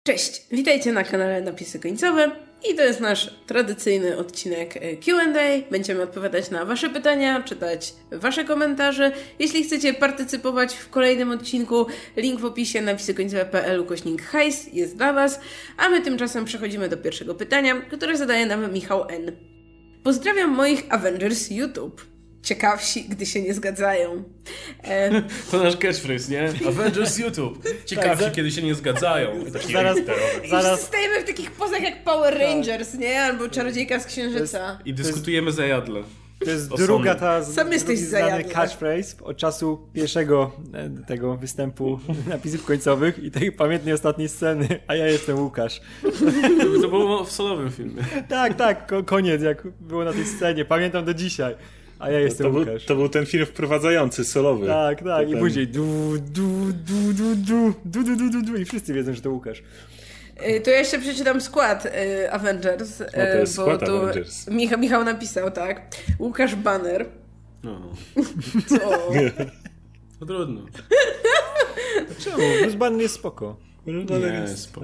Cześć, witajcie na kanale Napisy Końcowe i to jest nasz tradycyjny odcinek Q&A. Będziemy odpowiadać na wasze pytania, czytać wasze komentarze. Jeśli chcecie partycypować w kolejnym odcinku, link w opisie napisykońcowe.pl/hajs jest dla was, a my tymczasem przechodzimy do pierwszego pytania, które zadaje nam Michał N. Pozdrawiam moich Avengers YouTube. Ciekawsi, gdy się nie zgadzają. To nasz catchphrase, nie? Avengers YouTube. Ciekawsi, tak, kiedy się nie zgadzają. Zaraz stajemy w takich pozach jak Power Rangers, nie? Albo Czarodziejka z Księżyca. I dyskutujemy za jadle. To jest druga Sam jesteś znany catchphrase od czasu pierwszego tego występu napisów końcowych i tej pamiętnej ostatniej sceny, a ja jestem Łukasz. To było w solowym filmie. Tak, koniec, jak było na tej scenie. Pamiętam do dzisiaj. A ja jestem Łukasz. To był ten film wprowadzający, solowy. Tak. I później du i wszyscy wiedzą, że to Łukasz. To ja jeszcze przeczytam skład Avengers. To jest skład Avengers. Michał napisał, tak. Łukasz Banner. No. Co? To trudno. Czemu? Bruce Banner jest spoko. Nie, spoko.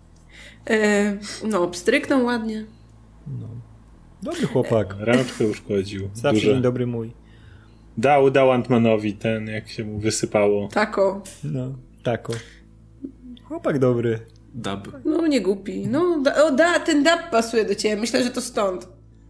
Pstryknął ładnie. No. Dobry chłopak. Rączkę uszkodził. Zawsze dzień dobry mój. Dał Ant-Manowi ten, jak się mu wysypało. Tako. No, tako. Chłopak dobry. Dub. No, nie głupi. No, ten dub pasuje do ciebie. Myślę, że to stąd.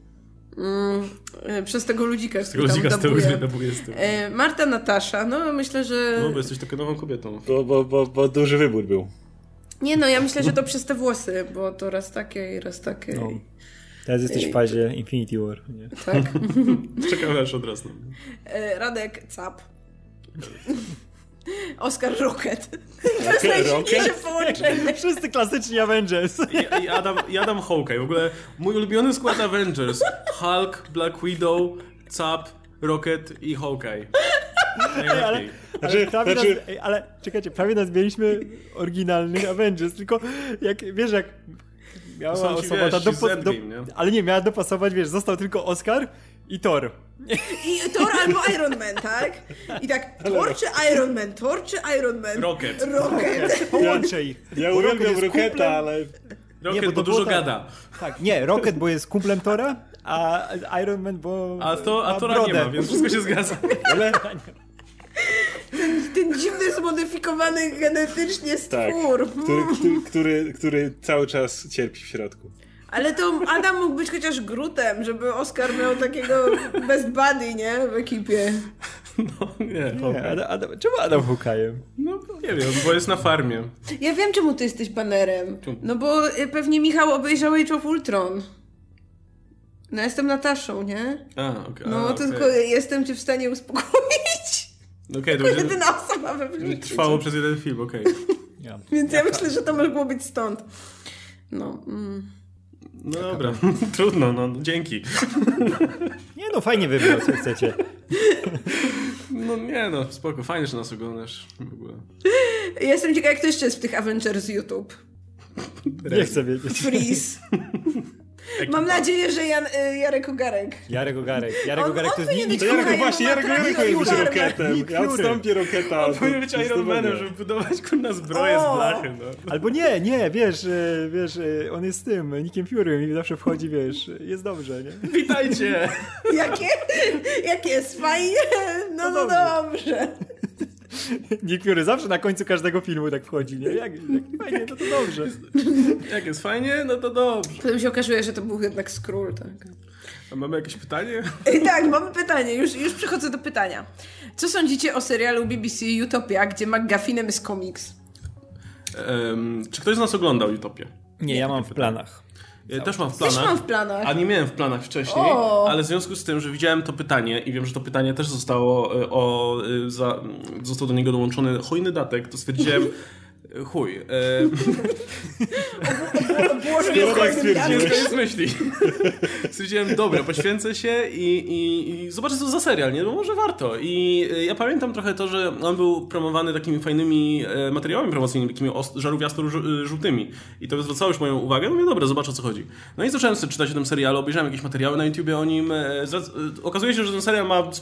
Przez tego ludzika, z tyłu dabuje z tyłu. Marta Natasza, no myślę, że... No, bo jesteś taką nową kobietą. Bo duży wybór był. Nie no, ja myślę, że to przez te włosy, bo to raz takie i raz takie. No. Teraz jesteś w fazie Infinity War. Nie? Tak. Czekam aż odrasną. Radek Cap. Oskar Rocket. To jest najdziwniejsze połączenie. Wszyscy klasyczni Avengers. I Adam Hawkeye. W ogóle mój ulubiony skład Avengers. Hulk, Black Widow, Cap, Rocket i Hawkeye. Ale czekajcie, prawie nazwaliśmy oryginalnych Avengers, tylko jak wiesz, jak miała osoba ale nie, miała dopasować, wiesz, został tylko Oscar i Thor. I Thor albo Iron Man, tak? I tak, Thor czy Iron Man, Thor czy Iron Man? Rocket. Połączę ich. Ja uwielbiam Rocketa, ale... Rocket, nie, bo dużo gada. Tak, nie, Rocket, bo jest kumplem Thora, a Iron Man, bo a Thora nie ma, więc wszystko się zgadza. Ale... Ten dziwny, zmodyfikowany genetycznie stwór. Tak, który cały czas cierpi w środku. Ale to Adam mógł być chociaż Grootem, żeby Oscar miał takiego best buddy, nie? W ekipie. No, nie. Czemu Adam Hawkeye'em? No, nie wiem, bo jest na farmie. Ja wiem, czemu ty jesteś Bannerem. No bo pewnie Michał obejrzał Age of Ultron. No, jestem Nataszą, nie? No, tylko jestem cię w stanie uspokoić. Okej, to jedyna osoba we mnie. Trwało przez jeden film, okej. Więc ja myślę, że to mogło być stąd. No. No dobra, trudno, no dzięki. Nie no, fajnie wybrał, co chcecie. No nie no, spoko, fajnie, że nas oglądasz w ogóle. Jestem ciekawa, jak to jeszcze jest w tych Avengers YouTube. Nie chcę wiedzieć. Freeze. Mam nadzieję, że Jarek Ogarek. Jarek Ogarek to jest nikt. Jarek Ogarek powinien być Rocketem. Ja odstąpię Rocketa. On powinien być Iron Manem, żeby budować kurna zbroję z blachy. No. Albo nie, wiesz, on jest tym Nickiem Furym i zawsze wchodzi, wiesz, jest dobrze, nie? Witajcie! Jakie jest fajnie? No dobrze. Nick Fury zawsze na końcu każdego filmu tak wchodzi, nie? Jak fajnie, no to dobrze. Jak jest fajnie, no to dobrze. Potem się okazuje, że to był jednak Skrull, tak. A mamy jakieś pytanie? Tak, mamy pytanie. Już przechodzę do pytania. Co sądzicie o serialu BBC Utopia, gdzie McGuffinem jest komiks? Czy ktoś z nas oglądał Utopię? Nie, ja mam w planach. Ja też mam w planach. A nie miałem w planach wcześniej, ale w związku z tym, że widziałem to pytanie i wiem, że to pytanie też został do niego dołączony hojny datek, to stwierdziłem chuj. położenie z myśli. Stwierdziłem, dobra, poświęcę się i zobaczę, co za serial, nie? Bo może warto. I ja pamiętam trochę to, że on był promowany takimi fajnymi materiałami promocyjnymi, takimi żarówiasto-żółtymi. I to zwracało już moją uwagę. Mówię, dobra, zobaczę, o co chodzi. No i zacząłem sobie czytać o tym serialu, obejrzałem jakieś materiały na YouTubie o nim. Okazuje się, że ten serial ma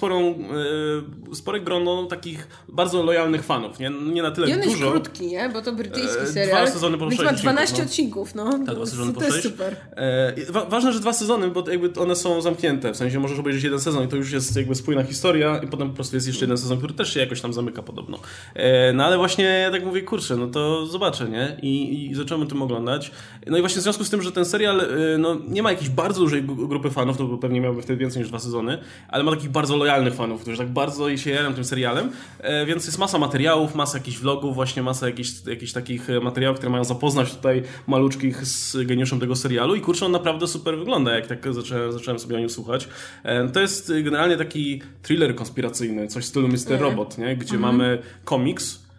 spore grono takich bardzo lojalnych fanów. Nie na tyle dużo. I on jest krótki, nie? Bo to brytyjski serial. 2 sezony po 6 ma 12 odcinków, no. Tak, 2 sezony po 6. To jest super. Ważne, że 2 sezony, bo jakby one są zamknięte. W sensie możesz obejrzeć jeden sezon i to już jest jakby spójna historia i potem po prostu jest jeszcze jeden sezon, który też się jakoś tam zamyka podobno. No ale właśnie ja tak mówię, kurczę, no to zobaczę, nie? I zacząłem o tym oglądać. No i właśnie w związku z tym, że ten serial no, nie ma jakiejś bardzo dużej grupy fanów, no bo pewnie miałby wtedy więcej niż 2 sezony, ale ma takich bardzo lojalnych fanów, którzy tak bardzo się jaram tym serialem, więc jest masa materiałów, masa jakichś vlogów, właśnie masa jakichś takich materiałów, które mają zapoznać tutaj maluczkich z geniuszem tego serialu i kurczę, on naprawdę super wygląda, jak tak zacząłem sobie o nim słuchać. To jest generalnie taki thriller konspiracyjny, coś w stylu Mr. Robot, nie? Gdzie mamy komiks,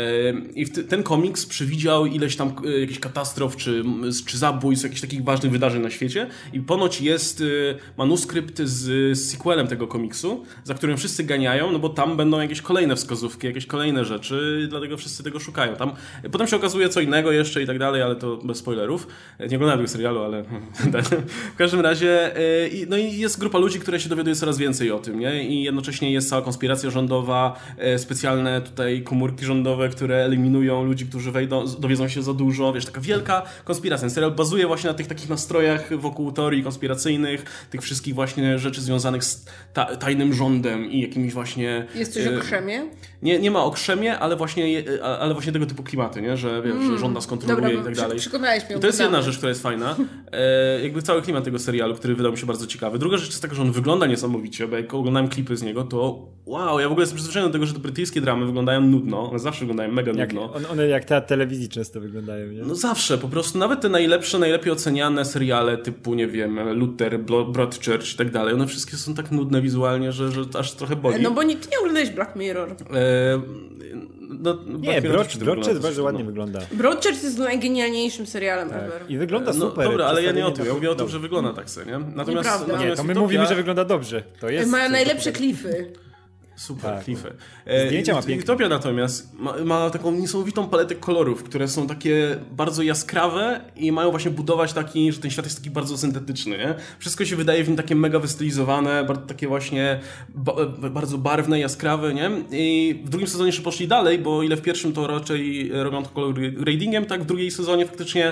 i ten komiks przewidział ileś tam jakichś katastrof czy zabójstw, jakichś takich ważnych wydarzeń na świecie i ponoć jest manuskrypt z sequelem tego komiksu, za którym wszyscy ganiają, no bo tam będą jakieś kolejne wskazówki, jakieś kolejne rzeczy, dlatego wszyscy tego szukają. Potem się okazuje co innego jeszcze i tak dalej, ale to bez spoilerów. Nie oglądałem tego serialu, ale w każdym razie no i jest grupa ludzi, która się dowiaduje coraz więcej o tym, nie? I jednocześnie jest cała konspiracja rządowa, specjalne tutaj komórki rządowe, które eliminują ludzi, którzy dowiedzą się za dużo. Wiesz, taka wielka konspiracja. Ten serial bazuje właśnie na tych takich nastrojach wokół teorii konspiracyjnych, tych wszystkich właśnie rzeczy związanych z tajnym rządem i jakimiś właśnie... Jest coś o krzemie? Nie ma o krzemie, ale właśnie tego typu klimaty, nie? Że wiesz, że rząd nas kontroluje. Dobra, i tak dalej. Przekonałeś mnie. To jest jedna rzecz, która jest fajna. Jakby cały klimat tego serialu, który wydał mi się bardzo ciekawy. Druga rzecz jest taka, że on wygląda niesamowicie, bo jak oglądałem klipy z niego, to wow, ja w ogóle jestem przyzwyczajony do tego, że te brytyjskie dramy wyglądają nudno. One zawsze wyglądają mega nudno. One jak teatr telewizji często wyglądają, nie? No zawsze, po prostu nawet te najlepsze, najlepiej oceniane seriale typu, nie wiem, Luther, Broadchurch i tak dalej, one wszystkie są tak nudne wizualnie, że aż trochę boli. No bo ty nie oglądałeś Black Mirror. Nie, Broadchurch bardzo ładnie wygląda. Broadchurch jest najgenialniejszym serialem ever. I wygląda super. Dobra, ale ja nie o tym. Ja mówię o tym, że wygląda tak sobie, nie? Natomiast to my mówimy, że wygląda dobrze. To jest mają najlepsze klify. Super, klify. Zdjęcia ma piękne. Utopia natomiast ma taką niesamowitą paletę kolorów, które są takie bardzo jaskrawe i mają właśnie budować taki, że ten świat jest taki bardzo syntetyczny, nie? Wszystko się wydaje w nim takie mega wystylizowane, takie właśnie bardzo barwne, jaskrawe, nie? I w drugim sezonie jeszcze poszli dalej, bo ile w pierwszym to raczej robią to color gradingiem, tak w drugiej sezonie faktycznie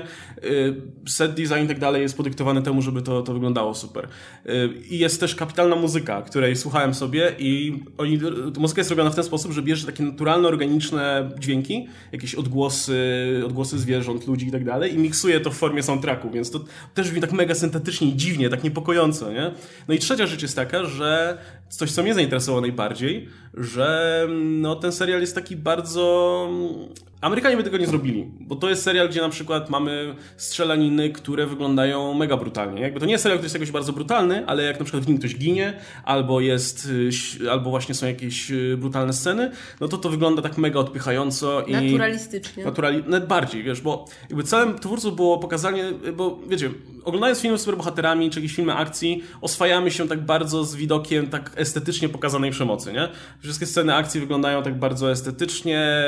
set design i tak dalej jest podyktowany temu, żeby to wyglądało super. I jest też kapitalna muzyka, której słuchałem sobie i muzyka jest robiona w ten sposób, że bierze takie naturalne, organiczne dźwięki, jakieś odgłosy zwierząt, ludzi i tak dalej i miksuje to w formie soundtracku, więc to też brzmi tak mega syntetycznie i dziwnie, tak niepokojąco, nie? No i trzecia rzecz jest taka, że coś, co mnie zainteresowało najbardziej, że no, ten serial jest taki bardzo... Amerykanie by tego nie zrobili, bo to jest serial, gdzie na przykład mamy strzelaniny, które wyglądają mega brutalnie. Jakby to nie jest serial, który jest jakoś bardzo brutalny, ale jak na przykład w nim ktoś ginie, albo właśnie są jakieś brutalne sceny, no to wygląda tak mega odpychająco i... Naturalistycznie. Nawet bardziej, wiesz, bo jakby celem twórców było pokazanie, bo wiecie, oglądając filmy z superbohaterami, czy jakieś filmy akcji, oswajamy się tak bardzo z widokiem tak estetycznie pokazanej przemocy, nie? Wszystkie sceny akcji wyglądają tak bardzo estetycznie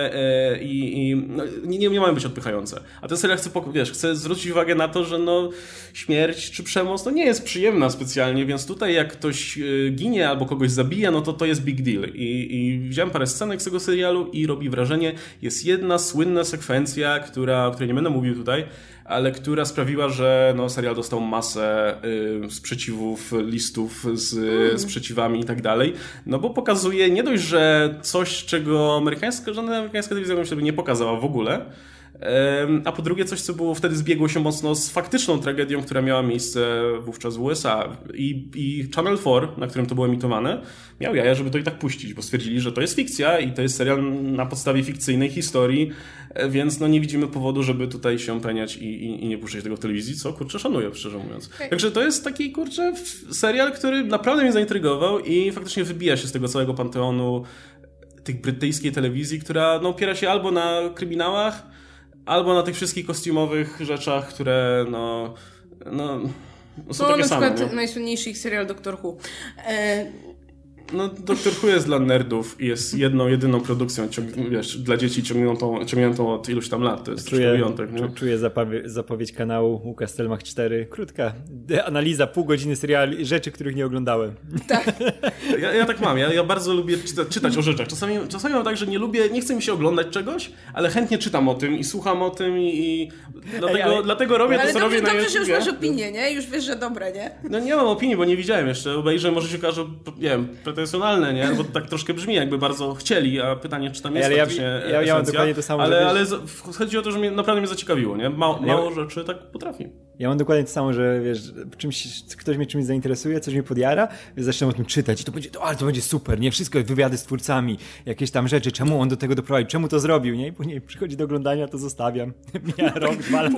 i nie mają być odpychające. A ten serial chce zwrócić uwagę na to, że no, śmierć czy przemoc no, nie jest przyjemna specjalnie, więc tutaj jak ktoś ginie albo kogoś zabija, no to jest big deal. I widziałem parę scenek z tego serialu i robi wrażenie. Jest jedna słynna sekwencja, o której nie będę mówił tutaj, ale która sprawiła, że no, serial dostał masę sprzeciwów, listów z sprzeciwami i tak dalej. No bo pokazuje nie dość, że coś, czego żadna amerykańska telewizja sobie nie pokazała w ogóle, a po drugie coś, co było wtedy zbiegło się mocno z faktyczną tragedią, która miała miejsce wówczas w USA. I Channel 4, na którym to było emitowane, miał jaja, żeby to i tak puścić, bo stwierdzili, że to jest fikcja i to jest serial na podstawie fikcyjnej historii, więc no nie widzimy powodu, żeby tutaj się peniać i nie puszczać tego w telewizji, co kurczę szanuję, szczerze mówiąc. Także to jest taki kurczę serial, który naprawdę mnie zaintrygował i faktycznie wybija się z tego całego panteonu tych brytyjskiej telewizji, która no, opiera się albo na kryminałach, albo na tych wszystkich kostiumowych rzeczach, które są takie na same. przykład najsłynniejszy ich serial Doctor Who. No, Doctor Who jest dla nerdów i jest jedyną produkcją, dla dzieci ciągniętą od iluś tam lat. To jest wyjątek, nie? Czuję zapowiedź kanału Łukasz Stelmach 4. Krótka analiza, pół godziny seriali, rzeczy, których nie oglądałem. Tak. Ja tak mam. Ja bardzo lubię czytać o rzeczach. Czasami mam tak, że nie chcę mi się oglądać czegoś, ale chętnie czytam o tym i słucham o tym i dlatego robię to, co robię na YouTubie. Ale dobrze, że już masz opinię, nie? Już wiesz, że dobre, nie? No nie mam opinii, bo nie widziałem jeszcze. Obejrzę, może się okaże, nie wiem, pretensjonalne, nie? Bo tak troszkę brzmi, jakby bardzo chcieli, a pytanie, czy tam jest faktycznie ja mam dokładnie to samo. Ale chodzi o to, że naprawdę mnie zaciekawiło, nie? Mało rzeczy tak potrafi. Ja mam dokładnie to samo, że wiesz, ktoś mnie czymś zainteresuje, coś mnie podjara, zaczynam o tym czytać i to będzie super, nie? Wszystko, wywiady z twórcami, jakieś tam rzeczy, czemu on do tego doprowadził, czemu to zrobił, nie? I później przychodzi do oglądania, to zostawiam. Mija rok, 2 lata.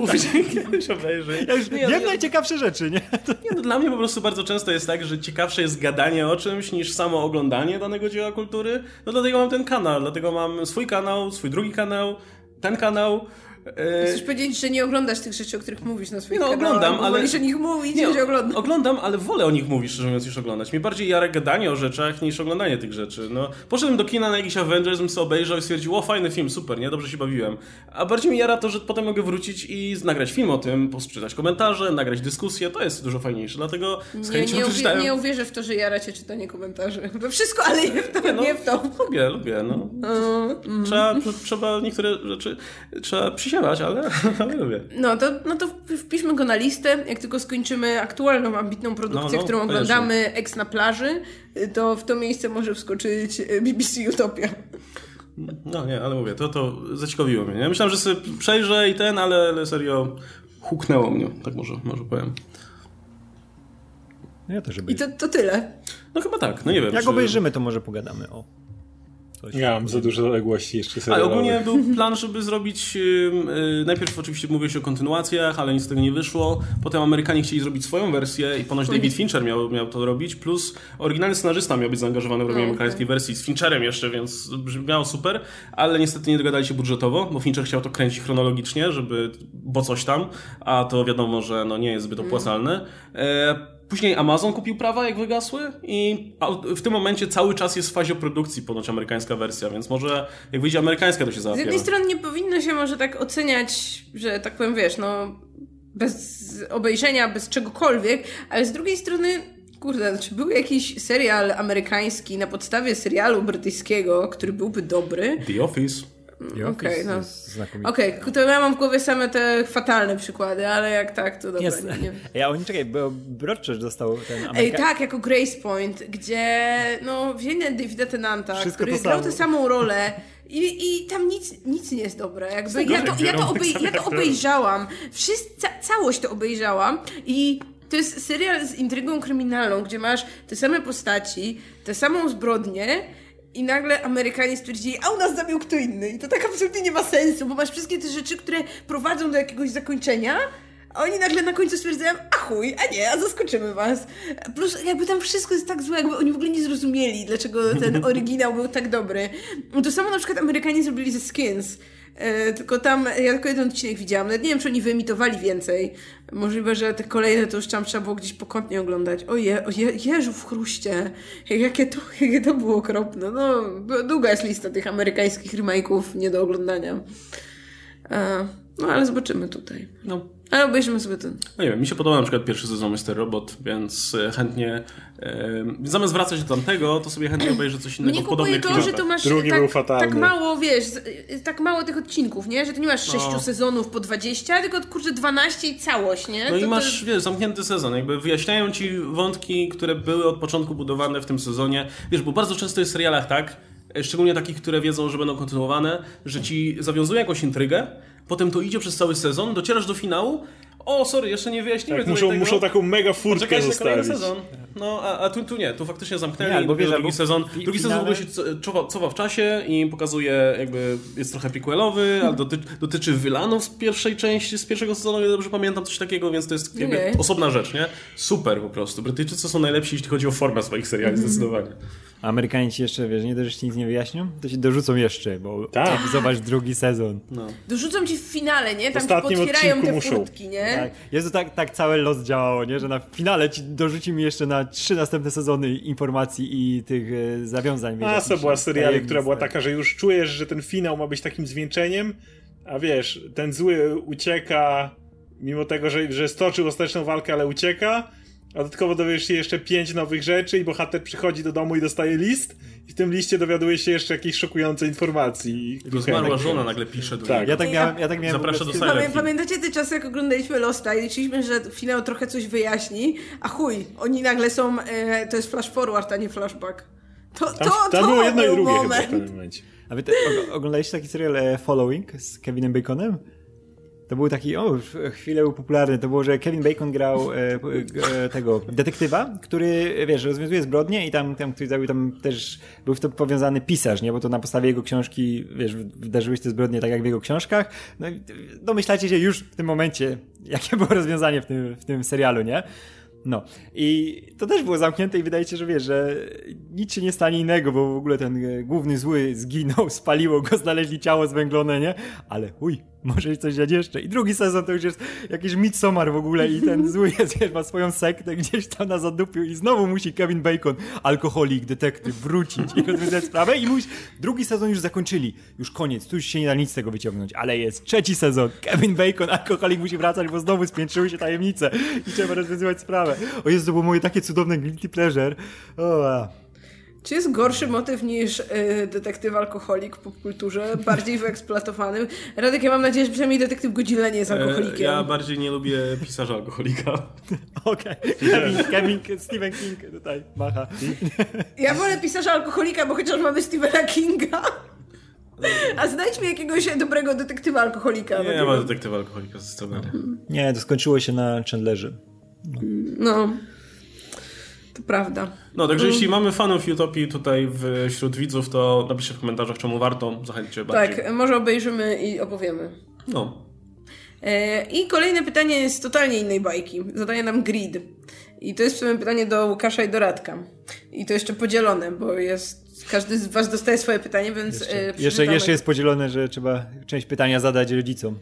Ja już wiem najciekawsze rzeczy, nie? Dla mnie po prostu bardzo często jest tak, że ciekawsze jest gadanie o czymś niż samo oglądanie danego dzieła kultury. No dlatego mam ten kanał, dlatego mam swój kanał, swój drugi kanał, ten kanał. Chcesz powiedzieć, że nie oglądasz tych rzeczy, o których mówisz na swoim kanale? Oglądam, ale... Wolisz o nich mówić, niż oglądam. Oglądam, ale wolę o nich mówić, szczerze mówiąc, niż oglądać. Mnie bardziej jara gadanie o rzeczach, niż oglądanie tych rzeczy. No, poszedłem do kina na jakiś Avengers, bym sobie obejrzał i stwierdził, o, fajny film, super, nie? Dobrze się bawiłem. A bardziej mi jara to, że potem mogę wrócić i nagrać film o tym, poczytać komentarze, nagrać dyskusję, to jest dużo fajniejsze, dlatego z chęcią przeczytałem... Nie uwierzę w to, że jara cię czytanie komentarzy. We wszystko, ale nie w to, nie w to. Lubię, no. Trzeba niektóre rzeczy przysiadać, ale lubię. No to wpiszmy go na listę. Jak tylko skończymy aktualną, ambitną produkcję, którą oglądamy, Eks na plaży, to w to miejsce może wskoczyć BBC Utopia. No nie, ale mówię, to zaciekawiło mnie. Nie? Myślałem, że sobie przejrzę ale serio huknęło mnie, tak może powiem. Ja też I to tyle. No chyba tak, no nie wiem. Jak obejrzymy, to może pogadamy o... Ja mam za dużo zaległości jeszcze serialowych. Ale ogólnie był plan, żeby zrobić... najpierw oczywiście mówiło się o kontynuacjach, ale nic z tego nie wyszło. Potem Amerykanie chcieli zrobić swoją wersję i ponoć David Fincher miał to robić, plus oryginalny scenarzysta miał być zaangażowany w robienie amerykańskiej wersji z Fincherem jeszcze, więc brzmiało super, ale niestety nie dogadali się budżetowo, bo Fincher chciał to kręcić chronologicznie, bo coś tam, a to wiadomo, że nie jest zbyt opłacalne. Później Amazon kupił prawa, jak wygasły i w tym momencie cały czas jest w fazie produkcji ponoć amerykańska wersja, więc może jak wyjdzie amerykańska, to się załapiemy. Z jednej strony nie powinno się może tak oceniać, że tak powiem, wiesz, bez obejrzenia, bez czegokolwiek, ale z drugiej strony, kurde, czy był jakiś serial amerykański na podstawie serialu brytyjskiego, który byłby dobry? The Office. Okej, to ja mam w głowie same te fatalne przykłady, ale jak tak, to dobra. Nie. Bo Broadchurch dostał ten tak, jako Grace Point, gdzie wzięli Davida Tennanta, który grał tę samą rolę i tam nic nie jest dobre. Jakby ja to obejrzałam. Całość to obejrzałam i to jest serial z intrygą kryminalną, gdzie masz te same postaci, tę samą zbrodnię, i nagle Amerykanie stwierdzili, a u nas zabił kto inny. I to tak absolutnie nie ma sensu, bo masz wszystkie te rzeczy, które prowadzą do jakiegoś zakończenia, a oni nagle na końcu stwierdzają, a chuj, a zaskoczymy was. Plus jakby tam wszystko jest tak złe, jakby oni w ogóle nie zrozumieli, dlaczego ten oryginał był tak dobry. To samo na przykład Amerykanie zrobili ze Skins. Tylko tam, ja tylko jeden odcinek widziałam, nawet nie wiem, czy oni wyemitowali więcej. Możliwe, że te kolejne to już tam trzeba było gdzieś pokątnie oglądać. Jeżu w chruście. Jakie to było okropne. Długa jest lista tych amerykańskich remake'ów nie do oglądania. Ale zobaczymy tutaj. Ale obejrzymy sobie ten. No nie wiem, mi się podoba na przykład pierwszy sezon Mr. Robot, więc chętnie zamiast wracać do tamtego, to sobie chętnie obejrzę coś innego. Mnie kupuje to, że to masz tak mało, wiesz, tak mało tych odcinków, nie? Że to nie masz 6 sezonów po 20, tylko kurczę 12 i całość, nie? I masz, wiesz, zamknięty sezon. Jakby wyjaśniają ci wątki, które były od początku budowane w tym sezonie. Wiesz, bo bardzo często jest w serialach tak, szczególnie takich, które wiedzą, że będą kontynuowane, że ci zawiązują jakąś intrygę, potem to idzie przez cały sezon, docierasz do finału, jeszcze nie wyjaśnimy tak, muszą taką mega furtkę zostawić. Sezon. A tu nie, tu faktycznie zamknęli drugi sezon. Drugi sezon w ogóle się cofa w czasie i pokazuje, jakby jest trochę prequelowy, ale dotyczy wylanów z pierwszej części, z pierwszego sezonu, ja dobrze pamiętam coś takiego, więc to jest jakby osobna rzecz, nie? Super po prostu. Brytyjczycy są najlepsi, jeśli chodzi o formę swoich seriali, zdecydowanie. A Amerykanie ci jeszcze, wiesz, nie dość, że ci nic nie wyjaśnią, to ci dorzucą jeszcze, bo zobacz drugi sezon. No. Dorzucą ci w finale, nie? Tam ci ostatnim potwierają te muszą. furtki, nie? Tak. Jezu, tak całe los działało, nie? Że na finale ci dorzuci mi jeszcze na 3 następne sezony informacji i tych zawiązań. Masa była seriali, która była taka, że już czujesz, że ten finał ma być takim zwieńczeniem, a wiesz, ten zły ucieka, mimo tego, że stoczył ostateczną walkę, ale ucieka, a dodatkowo dowiesz się jeszcze 5 nowych rzeczy i bohater przychodzi do domu i dostaje list i w tym liście dowiaduje się jeszcze jakiejś szokującej informacji. Zmarła żona nagle pisze do tak. niego. Ja tak miałem Zaprasza do Silent Pamiętacie te czasy, jak oglądaliśmy Losta i liczyliśmy, że finał trochę coś wyjaśni, a chuj, oni nagle są, to jest flash forward, a nie flashback. Tam było jedno i był drugie moment. chyba w pewnym momencie. A wy oglądaliście taki serial Following z Kevinem Baconem? To był taki, chwilę był popularny, to było, że Kevin Bacon grał tego detektywa, który, wiesz, rozwiązuje zbrodnie i tam też był w to powiązany pisarz, nie, bo to na podstawie jego książki, wiesz, wydarzyły się te zbrodnie tak jak w jego książkach, no i domyślacie się już w tym momencie, jakie było rozwiązanie w tym serialu, nie? No. I to też było zamknięte i wydaje się, że wiesz, że nic się nie stanie innego, bo w ogóle ten główny zły zginął, spaliło go, znaleźli ciało zwęglone, nie? Ale może coś dziać jeszcze. I drugi sezon to już jest jakiś Midsommar w ogóle i ten zły jest, wiesz, ma swoją sektę gdzieś tam na zadupiu i znowu musi Kevin Bacon, alkoholik, detektyw, wrócić i rozwiązać sprawę i drugi sezon już zakończyli. Już koniec, tu już się nie da nic z tego wyciągnąć, ale jest 3 sezon. Kevin Bacon, alkoholik musi wracać, bo znowu spiętrzyły się tajemnice i trzeba rozwiązywać sprawę. O Jezu, to było moje takie cudowne guilty pleasure. Czy jest gorszy motyw niż detektyw alkoholik w popkulturze, bardziej wyeksploatowany? Radek, ja mam nadzieję, że przynajmniej detektyw Godzilla nie jest alkoholikiem. Ja bardziej nie lubię pisarza alkoholika. Okej. Stephen King tutaj macha. Ja wolę pisarza alkoholika, bo chociaż mamy Stephena Kinga. A znajdź mi jakiegoś dobrego detektywa alkoholika. Nie ma detektywa alkoholika ze scenarii. Nie, to skończyło się na Chandlerze. No. To prawda. No, także jeśli mamy fanów Utopii tutaj wśród widzów, to napiszcie w komentarzach, czemu warto. Zachęćcie bardziej. Tak, może obejrzymy i opowiemy. No. I kolejne pytanie jest z totalnie innej bajki. Zadaje nam Grid. I to jest w sumie pytanie do Łukasza i do Radka. I to jeszcze podzielone, bo każdy z was dostaje swoje pytanie, więc... Jeszcze jest podzielone, że trzeba część pytania zadać rodzicom.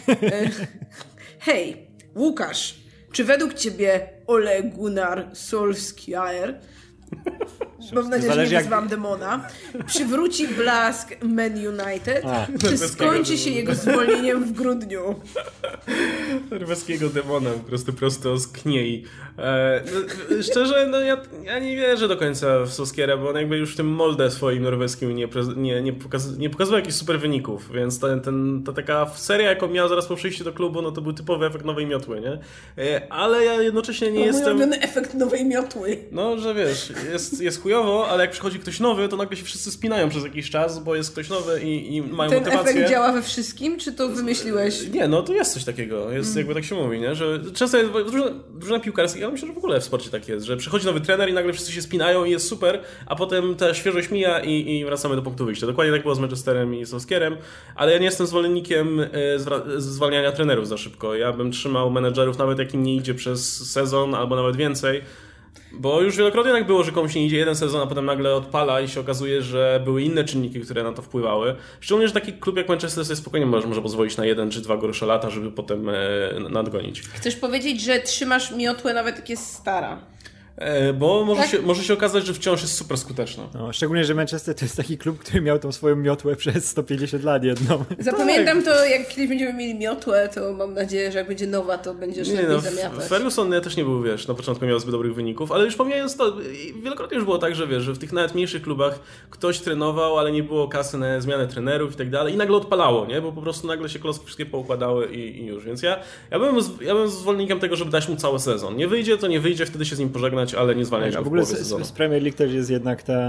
Hej, Łukasz, czy według ciebie Ole Gunnar Solskjaer, mam nadzieję, że nie wyzwałam demona, przywróci blask Man United, czy skończy się jego zwolnieniem w grudniu? Norweskiego demona po prostu prosto z kniei. Szczerze, ja nie wierzę do końca w Solskjaera, bo on jakby już w tym molde swoim norweskim nie pokazywał jakichś super wyników, więc ta taka seria, jaką miał zaraz po przyjściu do klubu, no to był typowy efekt nowej miotły, nie? Ale ja jednocześnie nie jestem... Mój ulubiony efekt nowej miotły. No, że wiesz, jest chujowo, ale jak przychodzi ktoś nowy, to nagle się wszyscy spinają przez jakiś czas, bo jest ktoś nowy i mają motywację. Ten efekt działa we wszystkim, czy to wymyśliłeś? Nie, no to jest coś takiego. Jest jakby tak się mówi, nie? Że często jest drużyna piłkarska, ja myślę, że w ogóle w sporcie tak jest, że przychodzi nowy trener i nagle wszyscy się spinają i jest super, a potem ta świeżość mija i wracamy do punktu wyjścia. Dokładnie tak było z Manchesterem i Solskjaerem, ale ja nie jestem zwolennikiem zwalniania trenerów za szybko. Ja bym trzymał menedżerów, nawet jak im nie idzie przez sezon albo nawet więcej. Bo już wielokrotnie tak było, że komuś nie idzie jeden sezon, a potem nagle odpala i się okazuje, że były inne czynniki, które na to wpływały. Szczególnie, że taki klub jak Manchester sobie spokojnie może pozwolić na 1 czy 2 gorsze lata, żeby potem nadgonić. Chcesz powiedzieć, że trzymasz miotłę nawet jak jest stara? Bo może się okazać, że wciąż jest super skuteczna. No, szczególnie, że Manchester to jest taki klub, który miał tą swoją miotłę przez 150 lat jedną. Zapamiętam to, jak kiedyś będziemy mieli miotłę, to mam nadzieję, że jak będzie nowa, to będziesz lepiej zamiatać. Ferguson też nie był, na początku miał zbyt dobrych wyników, ale już pomijając to, wielokrotnie już było tak, że w tych nawet mniejszych klubach ktoś trenował, ale nie było kasy na zmianę trenerów i tak dalej i nagle odpalało, nie? Bo po prostu nagle się klocki wszystkie poukładały i już. Więc ja bym zwolennikiem tego, żeby dać mu cały sezon. Nie wyjdzie, to nie wyjdzie, wtedy się z nim pożegnać, ale nie zwalniać go w ogóle połowie sezonu. z Premier League też jest jednak ta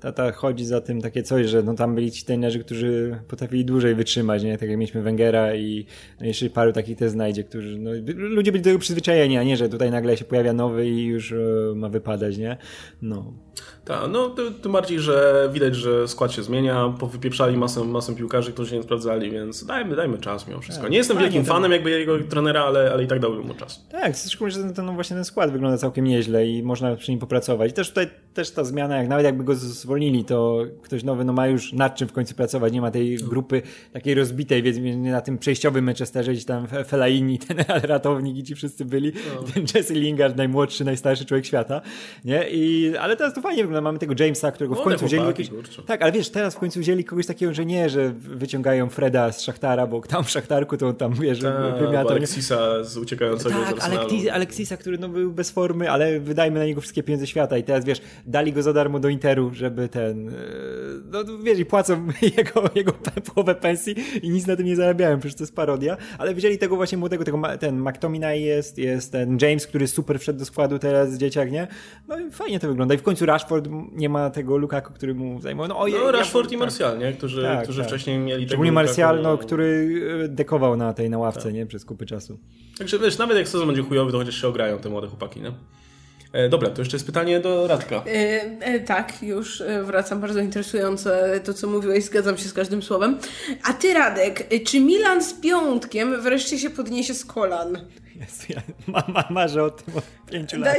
tata chodzi za tym takie coś, że no tam byli ci trenerzy, którzy potrafili dłużej wytrzymać, nie? Tak jak mieliśmy Wengera i jeszcze paru takich też znajdzie, którzy, no, ludzie byli do tego przyzwyczajeni, a nie, że tutaj nagle się pojawia nowy i już ma wypadać, nie? No. Tak, no tym bardziej, że widać, że skład się zmienia, powypieprzali masę piłkarzy, którzy się nie sprawdzali, więc dajmy czas mimo wszystko. Nie jestem wielkim fanem jakby jego trenera, ale i tak dałbym mu czas. Tak, szczególnie, że właśnie ten skład wygląda całkiem nieźle i można przy nim popracować. I też tutaj ta zmiana, nawet jakby go zwolnili, to ktoś nowy ma już nad czym w końcu pracować, nie ma tej grupy takiej rozbitej, więc na tym przejściowym Manchesterze, gdzieś tam Fellaini, ten ratownik i ci wszyscy byli, ten Jesse Lingard, najmłodszy, najstarszy człowiek świata, nie? Ale teraz to fajnie wygląda, mamy tego Jamesa, którego w końcu wzięli jakiś... Tak, ale wiesz, teraz w końcu wzięli kogoś takiego, że nie, że wyciągają Freda z Szachtara, bo tam w Szachtarku to on tam, wiesz, wymiata... Aleksisa z uciekającego z Arsenalu. Aleksisa, który no, był bez formy, ale wydajmy na niego wszystkie pieniądze świata i teraz, wiesz, dali go za darmo do Interu, żeby no wiesz, i płacą jego połowę pensji i nic na tym nie zarabiają, przecież to jest parodia, ale wzięli tego właśnie młodego, ten McTominay jest ten James, który super wszedł do składu teraz, dzieciak, nie? No i fajnie to wygląda i w końcu Rashford nie ma tego Lukaku, który mu zajmował. Rashford i Martial, nie? Którzy wcześniej mieli... Szczególnie Martial, który dekował na ławce, nie? Przez kupy czasu. Także wiesz, nawet jak sezon będzie chujowy, to chociaż się ograją te młode chłopaki, nie? Dobra, to jeszcze jest pytanie do Radka. Tak, już wracam. Bardzo interesujące to, co mówiłeś. Zgadzam się z każdym słowem. A ty, Radek, czy Milan z piątkiem wreszcie się podniesie z kolan? Jezu, ja marzę o tym od 5 lat.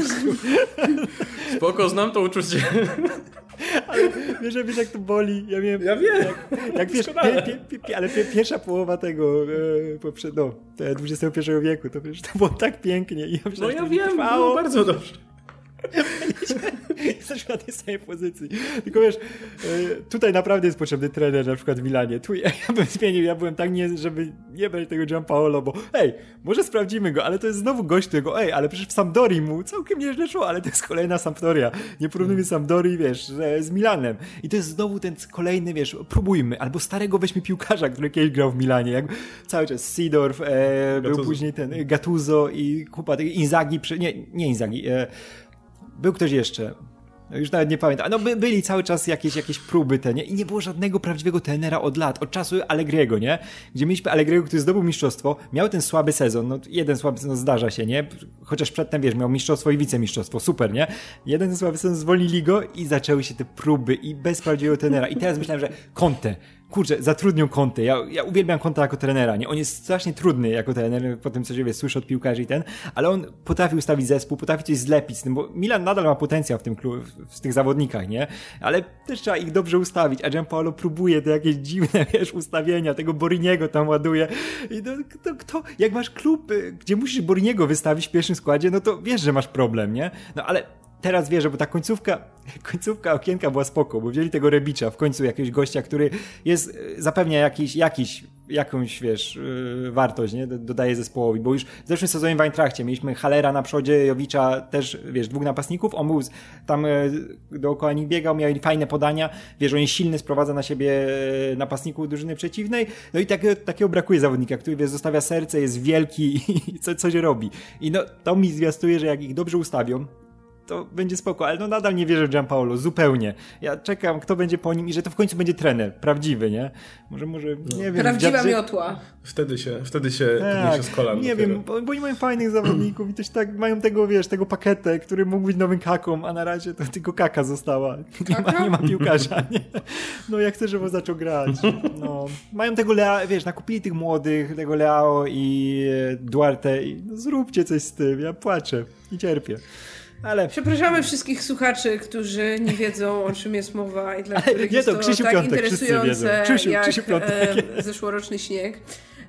Spoko, znam to uczucie. Ale wiesz jak to boli. Ja wiem. Jak wiesz, ale pierwsza połowa tego XXI wieku, to wiesz, to było tak pięknie. I ja wiem, było bardzo dobrze. Jesteśmy na tej samej pozycji. Tylko wiesz, tutaj naprawdę jest potrzebny trener, na przykład w Milanie. Tu ja bym zmienił, ja byłem tak żeby nie brać tego Gianpaolo, bo może sprawdzimy go, ale to jest znowu gość, którego ale przecież w Sampdorii mu całkiem nieźle szło, ale to jest kolejna Sampdoria. Nie porównujmy Sampdorii, wiesz, z Milanem. I to jest znowu ten kolejny, wiesz, próbujmy, albo starego weźmy piłkarza, który kiedyś grał w Milanie, jak cały czas Seedorf, był później ten Gattuso i kupa tego Inzaghi, nie Inzaghi, był ktoś jeszcze. Już nawet nie pamiętam. No byli cały czas jakieś próby nie? I nie było żadnego prawdziwego trenera od lat. Od czasu Allegriego, nie? Gdzie mieliśmy Allegriego, który zdobył mistrzostwo, miał ten słaby sezon. No jeden słaby sezon zdarza się, nie? Chociaż przedtem, wiesz, miał mistrzostwo i wicemistrzostwo. Super, nie? Jeden ten słaby sezon zwolnili go i zaczęły się te próby i bez prawdziwego trenera. I teraz myślałem, że Conte. Kurczę, zatrudnią Conte. Ja uwielbiam Conte jako trenera, nie? On jest strasznie trudny jako trener, po tym co się słyszę od piłkarzy ale on potrafi ustawić zespół, potrafi coś zlepić z tym, bo Milan nadal ma potencjał w tym w tych zawodnikach, nie? Ale też trzeba ich dobrze ustawić, a Gianpaolo próbuje te jakieś dziwne, wiesz, ustawienia, tego Boriniego tam ładuje. I kto, jak masz klub, gdzie musisz Boriniego wystawić w pierwszym składzie, no to wiesz, że masz problem, nie? No ale teraz wierzę, bo ta końcówka okienka była spoko, bo wzięli tego Rebicza w końcu jakiegoś gościa, który zapewnia jakąś, wiesz, wartość, nie? Dodaje zespołowi, bo już w zeszłym sezonie w Eintrachcie mieliśmy Hallera na przodzie, Jowicza też, wiesz, 2 napastników, on był tam dookoła nich biegał, miał fajne podania, wiesz, on jest silny, sprowadza na siebie napastników drużyny przeciwnej, no i takiego brakuje zawodnika, który, wiesz, zostawia serce, jest wielki i coś robi. I no, to mi zwiastuje, że jak ich dobrze ustawią, to będzie spoko, ale no nadal nie wierzę w Gianpaolo, zupełnie. Ja czekam, kto będzie po nim i że to w końcu będzie trener, prawdziwy, nie? Może nie wiem. Prawdziwa miotła. Wtedy się podniesie z kolan. Nie wiem, bo oni mają fajnych zawodników i też tak mają tego, wiesz, tego paketę, który mógł być nowym Kaką, a na razie to tylko Kaka została. Nie ma piłkarza, nie? No ja chcę, żeby on zaczął grać. No. Mają tego wiesz, nakupili tych młodych, tego Leao i Duarte i no, zróbcie coś z tym, ja płaczę i cierpię. Ale... Przepraszamy wszystkich słuchaczy, którzy nie wiedzą, o czym jest mowa i dla których jest to Krzysiu tak Piątek, interesujące Krzysiu Piątek. Zeszłoroczny śnieg.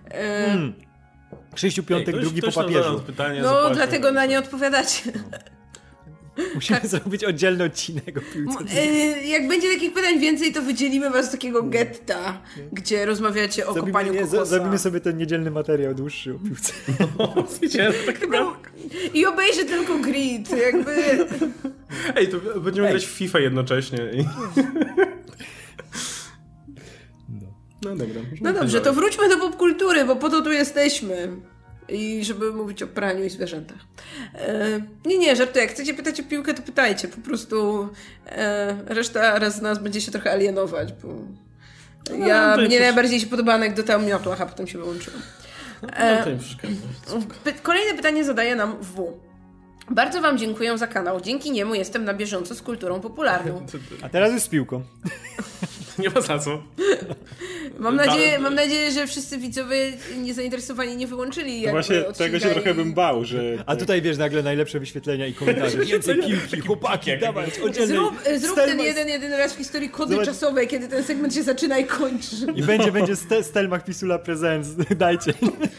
Krzysiu Piątek, drugi po papieżu. No, dlatego na nie odpowiadacie. Musimy zrobić oddzielny odcinek o piłce. Jak będzie takich pytań więcej, to wydzielimy was z takiego getta, gdzie rozmawiacie o kopaniu kokosa. Zrobimy sobie ten niedzielny materiał dłuższy o piłce. I obejrzę tylko grid, jakby... Ej, to będziemy grać w FIFA jednocześnie. No dobra. No dobrze, to wróćmy do popkultury, bo po to tu jesteśmy. i żeby mówić o praniu i zwierzętach. Nie, żartuję. Jak chcecie pytać o piłkę, to pytajcie. Po prostu reszta raz z nas będzie się trochę alienować, bo mnie najbardziej się podoba anegdota o miotłach, a potem się wyłączyłam. Kolejne pytanie zadaje nam W. Bardzo wam dziękuję za kanał. Dzięki niemu jestem na bieżąco z kulturą popularną. A teraz jest z piłką. Nie ma za co. Mam nadzieję, że wszyscy widzowie niezainteresowani nie wyłączyli jakby właśnie odcinka tego się trochę bym bał, że... A tutaj wiesz, nagle najlepsze wyświetlenia i komentarze. Więcej piłki, chłopaki, dawaj, Zrób ten jeden raz w historii kody czasowe, kiedy ten segment się zaczyna i kończy. I będzie Stelmach Pisula Presents. Dajcie.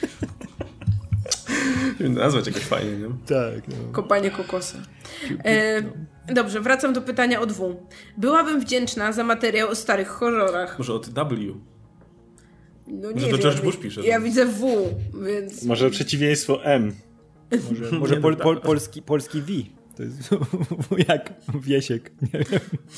Nazwać jakoś fajnie, nie? Tak. No. Kopanie kokosa. Dobrze, wracam do pytania o W. Byłabym wdzięczna za materiał o starych horrorach. Może od W. No Może nie to wiem, George Bush pisze. Ja widzę W, więc... Może przeciwieństwo M. Może polski V. To jest jak Wiesiek. Nie wiem.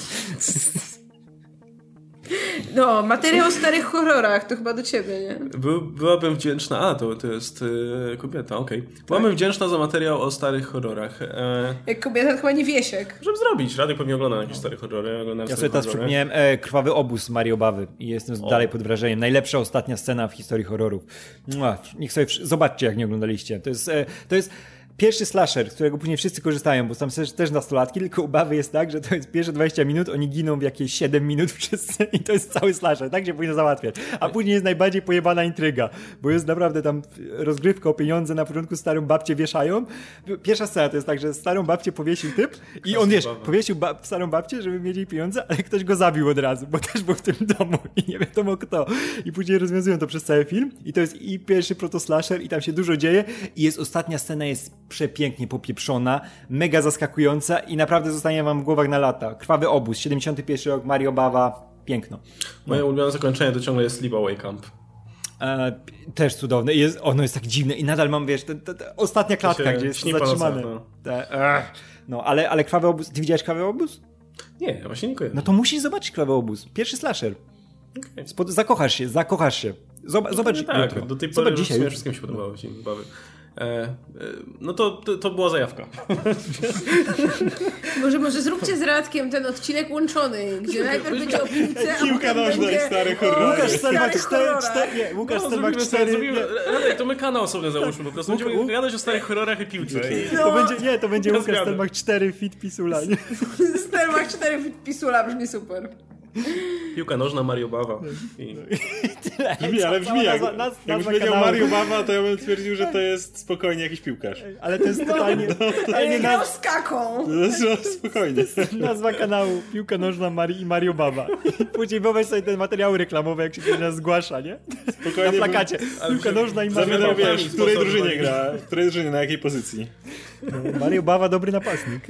No, materiał o starych horrorach, to chyba do ciebie, nie? Byłabym wdzięczna... to jest kobieta, okej. Byłabym wdzięczna za materiał o starych horrorach. Jak kobieta, to chyba nie Wiesiek. Żeby zrobić. Radek pewnie ogląda jakieś stare horrory. Ja sobie teraz przypomniałem Krwawy obóz Mario Bawy i jestem dalej pod wrażeniem. Najlepsza ostatnia scena w historii horrorów. Niech sobie zobaczcie, jak nie oglądaliście. To jest pierwszy slasher, z którego później wszyscy korzystają, bo tam też nastolatki, tylko ubawy jest tak, że to jest pierwsze 20 minut, oni giną w jakieś 7 minut wszyscy i to jest cały slasher. Tak się powinno załatwiać. A później jest najbardziej pojebana intryga, bo jest naprawdę tam rozgrywka o pieniądze, na początku starą babcię wieszają. Pierwsza scena to jest tak, że starą babcię powiesił typ i on, powiesił starą babcię, żeby mieć jej pieniądze, ale ktoś go zabił od razu, bo też był w tym domu i nie wiadomo kto. I później rozwiązują to przez cały film i to jest i pierwszy proto-slasher i tam się dużo dzieje i jest ostatnia scena, jest przepięknie popieprzona, mega zaskakująca i naprawdę zostanie wam w głowach na lata. Krwawy obóz, 71 rok, Mario Bawa, piękno. Moje ulubione zakończenie to ciągle jest Sleepaway Camp. Też cudowne. Ono jest tak dziwne i nadal mam, wiesz, ta ostatnia klatka, gdzie jest zatrzymane. No, ale Krwawy obóz, ty widziałeś Krwawy obóz? Nie, właśnie nie kojarzę. No to musisz zobaczyć Krwawy obóz. Pierwszy slasher. Okay. Zakochasz się. Zobacz tak, do tej pory wszystkim się podobało ci bawy. No to była zajawka. Może zróbcie z Radkiem ten odcinek łączony, gdzie najpierw będzie o piłce, a piłka nożna i stare horrory. Łukasz Stelmach 4. Łukasz Stelmach 4. Radek, to my kanał osobny załóżmy po prostu. Będziemy gadać o starych horrorach i piłce. To będzie Łukasz Stelmach 4 Fit Pisula. Stelmach 4 Fit Pisula brzmi super. Piłka nożna, Mario Bawa. Brzmi jakbyś powiedział Mario Bawa, to ja bym twierdził, że to jest spokojnie jakiś piłkarz. Ale to jest totalnie grał z kaką. Spokojnie. Nazwa kanału Piłka nożna i Mario Bawa. Później wyobraź sobie te materiały reklamowe, jak się ktoś nas zgłasza, nie? Spokojnie. Na plakacie. Piłka nożna i Mario Bawa. Wiesz, w której drużynie gra? W której drużynie, na jakiej pozycji? Mario Bawa, dobry napastnik.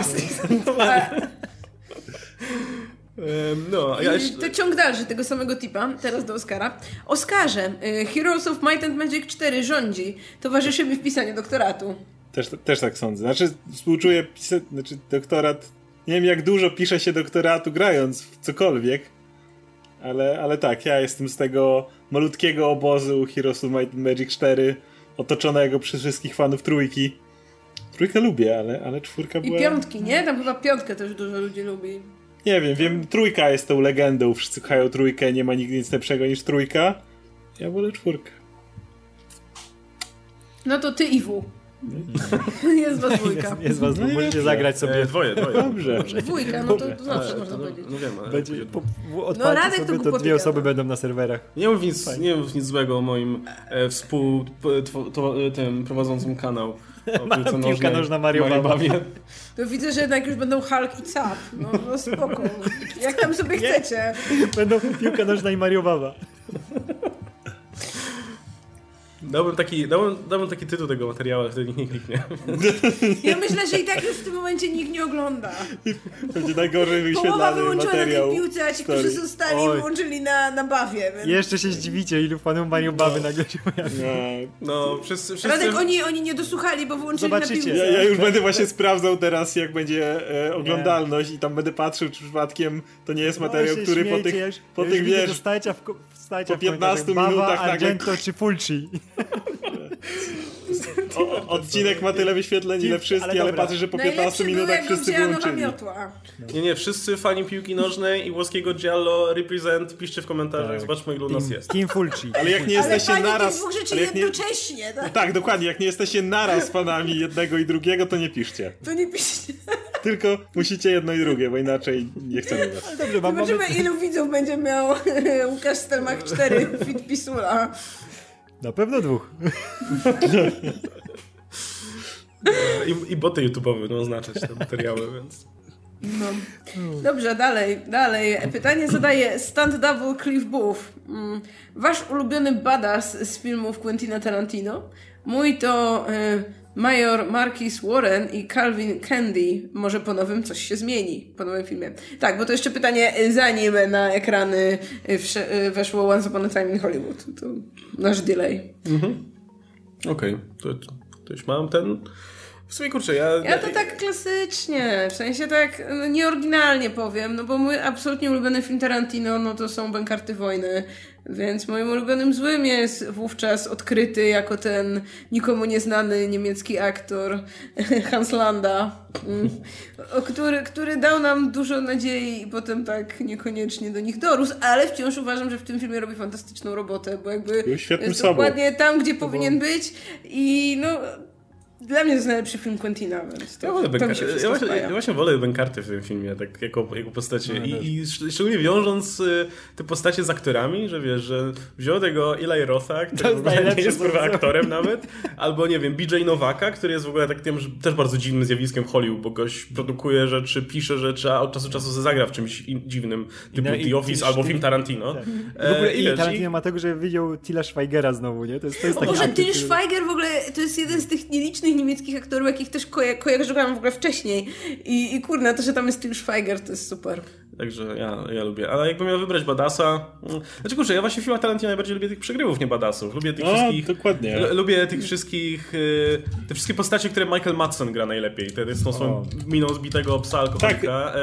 To ciąg dalszy tego samego tipa, teraz do Oskara. Oskarze, Heroes of Might and Magic 4 rządzi. Towarzyszy mi w pisaniu doktoratu. Też tak sądzę. Znaczy współczuję doktorat. Nie wiem, jak dużo pisze się doktoratu grając w cokolwiek, ale tak, ja jestem z tego malutkiego obozu Heroes of Might and Magic 4, otoczonego przez wszystkich fanów trójki. Trójkę lubię, ale czwórka była... I piątki, nie? Tam chyba piątkę też dużo ludzi lubi. Nie wiem, trójka jest tą legendą, wszyscy kochają trójkę, nie ma nigdy nic lepszego niż trójka. Ja wolę czwórkę. No to ty i W. Jest was dwójka. Jest was dwójka, możecie zagrać sobie. Dwoje. Dobrze. Dwójka, no to zawsze można powiedzieć. No wiem, ale Radek sobie, to to dwie osoby będą na serwerach. Nie mów nic złego o moim prowadzącym kanał. Piłka nożna Mario Bawie. To widzę, że jednak już będą Hulk i Cap. No spoko. Jak tam sobie chcecie. Będą piłka nożna i Mario Bawa. Dałbym taki tytuł tego materiału, ale wtedy nikt nie kliknie. Ja myślę, że i tak już w tym momencie nikt nie ogląda. Będzie najgorzej wyświetlany połowa wyłączyła materiał. Na tej piłce, a ci, którzy zostali, wyłączyli na Bawie. Więc... Jeszcze się zdziwicie, ilu fanów Mario Bawy nagle się pojawi. Wszyscy... Radek, oni nie dosłuchali, bo wyłączyli Zobaczycie. na piłce. Ja już będę właśnie sprawdzał teraz, jak będzie oglądalność i tam będę patrzył, czy przypadkiem to nie jest materiał, który po tych wiesz, po 15 minutach Argento czy Fulci. Odcinek ma tyle wyświetleń, ile wszystkie, ale patrzę, że po 15 minutach wszyscy wyłączyli. Nie, wszyscy fani piłki nożnej i włoskiego Giallo represent, piszcie w komentarzach, zobaczmy ilu nas jest. Team Fulci. Ale jak nie jesteście naraz... dwóch rzeczy jednocześnie, tak? Tak, dokładnie, jak nie jesteście naraz fanami jednego i drugiego, to nie piszcie. To nie piszcie. Tylko musicie jedno i drugie, bo inaczej nie chcemy was. Dobrze, Zobaczymy, ilu widzów będzie miał Łukasz Stelmach 4 Fit Pisula. Na pewno 2. I boty YouTube'owe będą oznaczać te materiały, więc... No. Dobrze, dalej. Pytanie zadaje Stunt Double Cliff Booth. Wasz ulubiony badass z filmów Quentina Tarantino? Mój to Major Marquis Warren i Calvin Candy. Może po nowym coś się zmieni, po nowym filmie. Tak, bo to jeszcze pytanie, zanim na ekrany weszło Once Upon a Time in Hollywood. To nasz delay. Okej. To już mam ten... W sumie kurczę, ja to tak klasycznie, w sensie tak nieoryginalnie powiem, no bo mój absolutnie ulubiony film Tarantino, no to są Bękarty Wojny, więc moim ulubionym złym jest wówczas odkryty jako ten nikomu nieznany niemiecki aktor Hans Landa, który dał nam dużo nadziei i potem tak niekoniecznie do nich dorósł, ale wciąż uważam, że w tym filmie robi fantastyczną robotę, bo jakby jest dokładnie tam, gdzie powinien być i no... Dla mnie to jest najlepszy film Quentina, więc ja właśnie wolę Bękarty w tym filmie, tak jako postacie. I szczególnie wiążąc te postacie z aktorami, że wiesz, że wziął tego Eli Rotha, który nie jest aktorem nawet, albo nie wiem, BJ Nowaka, który jest w ogóle takim też bardzo dziwnym zjawiskiem Hollywood, bo gość produkuje rzeczy, pisze rzeczy, a od czasu do czasu zagra w czymś dziwnym, typu The Office albo film Tarantino. Tak. W ogóle Tarantino ma tego, że widział Tila Schweigera znowu, nie? To jest taki Boże, Til Schweiger w ogóle to jest jeden z tych nielicznych niemieckich aktorów, jakich też kojarzyłam w ogóle wcześniej. I kurna, to, że tam jest Til Schweiger, to jest super. Także ja lubię. Ale jakbym miał wybrać badasa... Znaczy kurczę, ja właśnie w filmach Tarantino najbardziej lubię tych przegrywów, nie badasów. Lubię tych wszystkich... Dokładnie. Lubię tych wszystkich... Te wszystkie postacie, które Michael Madsen gra najlepiej. Z tą swoją miną zbitego psa alkoholika.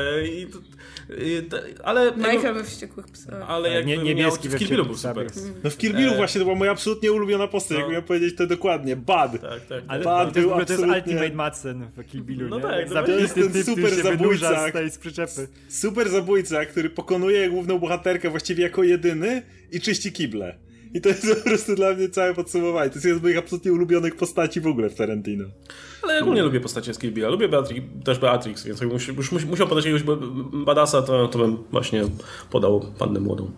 Ale... Michael we Wściekłych Psach. Ale jakbym miał... W Kill Billu był super. No w Kill Billu właśnie to była moja absolutnie ulubiona postać. Jak miałem powiedzieć to dokładnie. Bud. Tak. Ale Bud był absolutnie... To jest Ultimate Madsen w Kill Billu, no nie? Tak, to jest ten super zabójca z przyczepy. Super zabójca, który pokonuje główną bohaterkę właściwie jako jedyny i czyści kible. I to jest po prostu dla mnie całe podsumowanie. To jest jedna z moich absolutnie ulubionych postaci w ogóle w Tarantino. Ale ja ogólnie lubię postacie z Kill Billa. Lubię też Beatrix, więc jakbym już musiał podać jakiegoś badasa, to bym właśnie podał Pannę Młodą.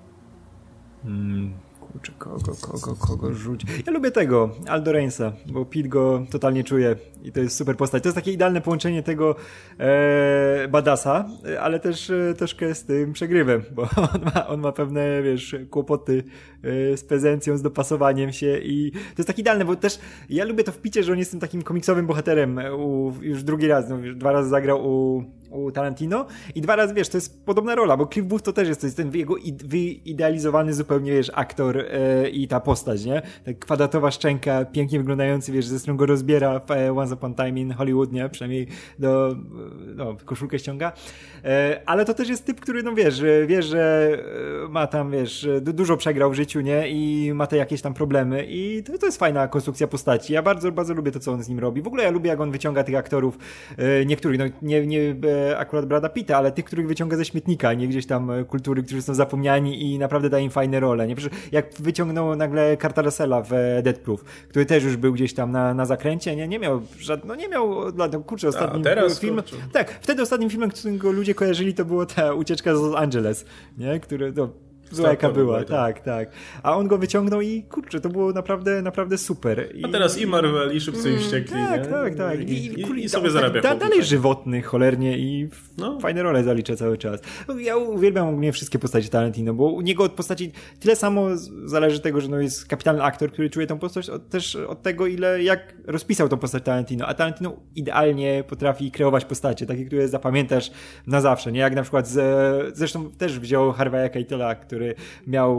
Kurczę, kogo rzuć? Ja lubię tego, Aldo Rainsa, bo Pete go totalnie czuje i to jest super postać. To jest takie idealne połączenie tego badasa, ale też troszkę z tym przegrywem, bo on ma pewne, wiesz, kłopoty z prezencją, z dopasowaniem się i to jest tak idealne, bo też ja lubię to w Picie, że on jest tym takim komiksowym bohaterem już drugi raz, no, już 2 razy zagrał u Tarantino i 2 razy, wiesz, to jest podobna rola, bo Cliff Booth to jest ten jego wyidealizowany zupełnie, wiesz, aktor i ta postać, nie? Tak kwadratowa szczęka, pięknie wyglądający, wiesz, zresztą go rozbiera w Once Upon a Time in Hollywood, nie? Przynajmniej koszulkę ściąga. Ale to też jest typ, który, no wiesz, że ma tam, wiesz, dużo przegrał w życiu, nie? I ma te jakieś tam problemy i to jest fajna konstrukcja postaci. Ja bardzo, bardzo lubię to, co on z nim robi. W ogóle ja lubię, jak on wyciąga tych aktorów, niektórych, no nie akurat Brada Pitta, ale tych, których wyciąga ze śmietnika, nie gdzieś tam kultury, którzy są zapomniani i naprawdę daje im fajne role, nie? Jak wyciągnął nagle Kurta Russella w Deathproof, który też już był gdzieś tam na zakręcie, nie miał kurczę, ostatnim filmem. Tak, wtedy ostatnim filmem, którego ludzie kojarzyli, to była ta ucieczka z Los Angeles, nie? Który była jaka była, tak. A on go wyciągnął i kurczę, to było naprawdę, naprawdę super. A teraz i Marvel, i Szybcy i Wściekli. Tak. I sobie zarabia. Dalej żywotny, cholernie i fajne role zalicza cały czas. Ja uwielbiam ogólnie wszystkie postacie Tarantino, bo u niego od postaci tyle samo zależy tego, że jest kapitalny aktor, który czuje tą postać, też od tego, jak rozpisał tą postać Tarantino. A Tarantino idealnie potrafi kreować postacie, takie, które zapamiętasz na zawsze, nie? Jak na przykład zresztą też wziął Harvey'a Keitela, który miał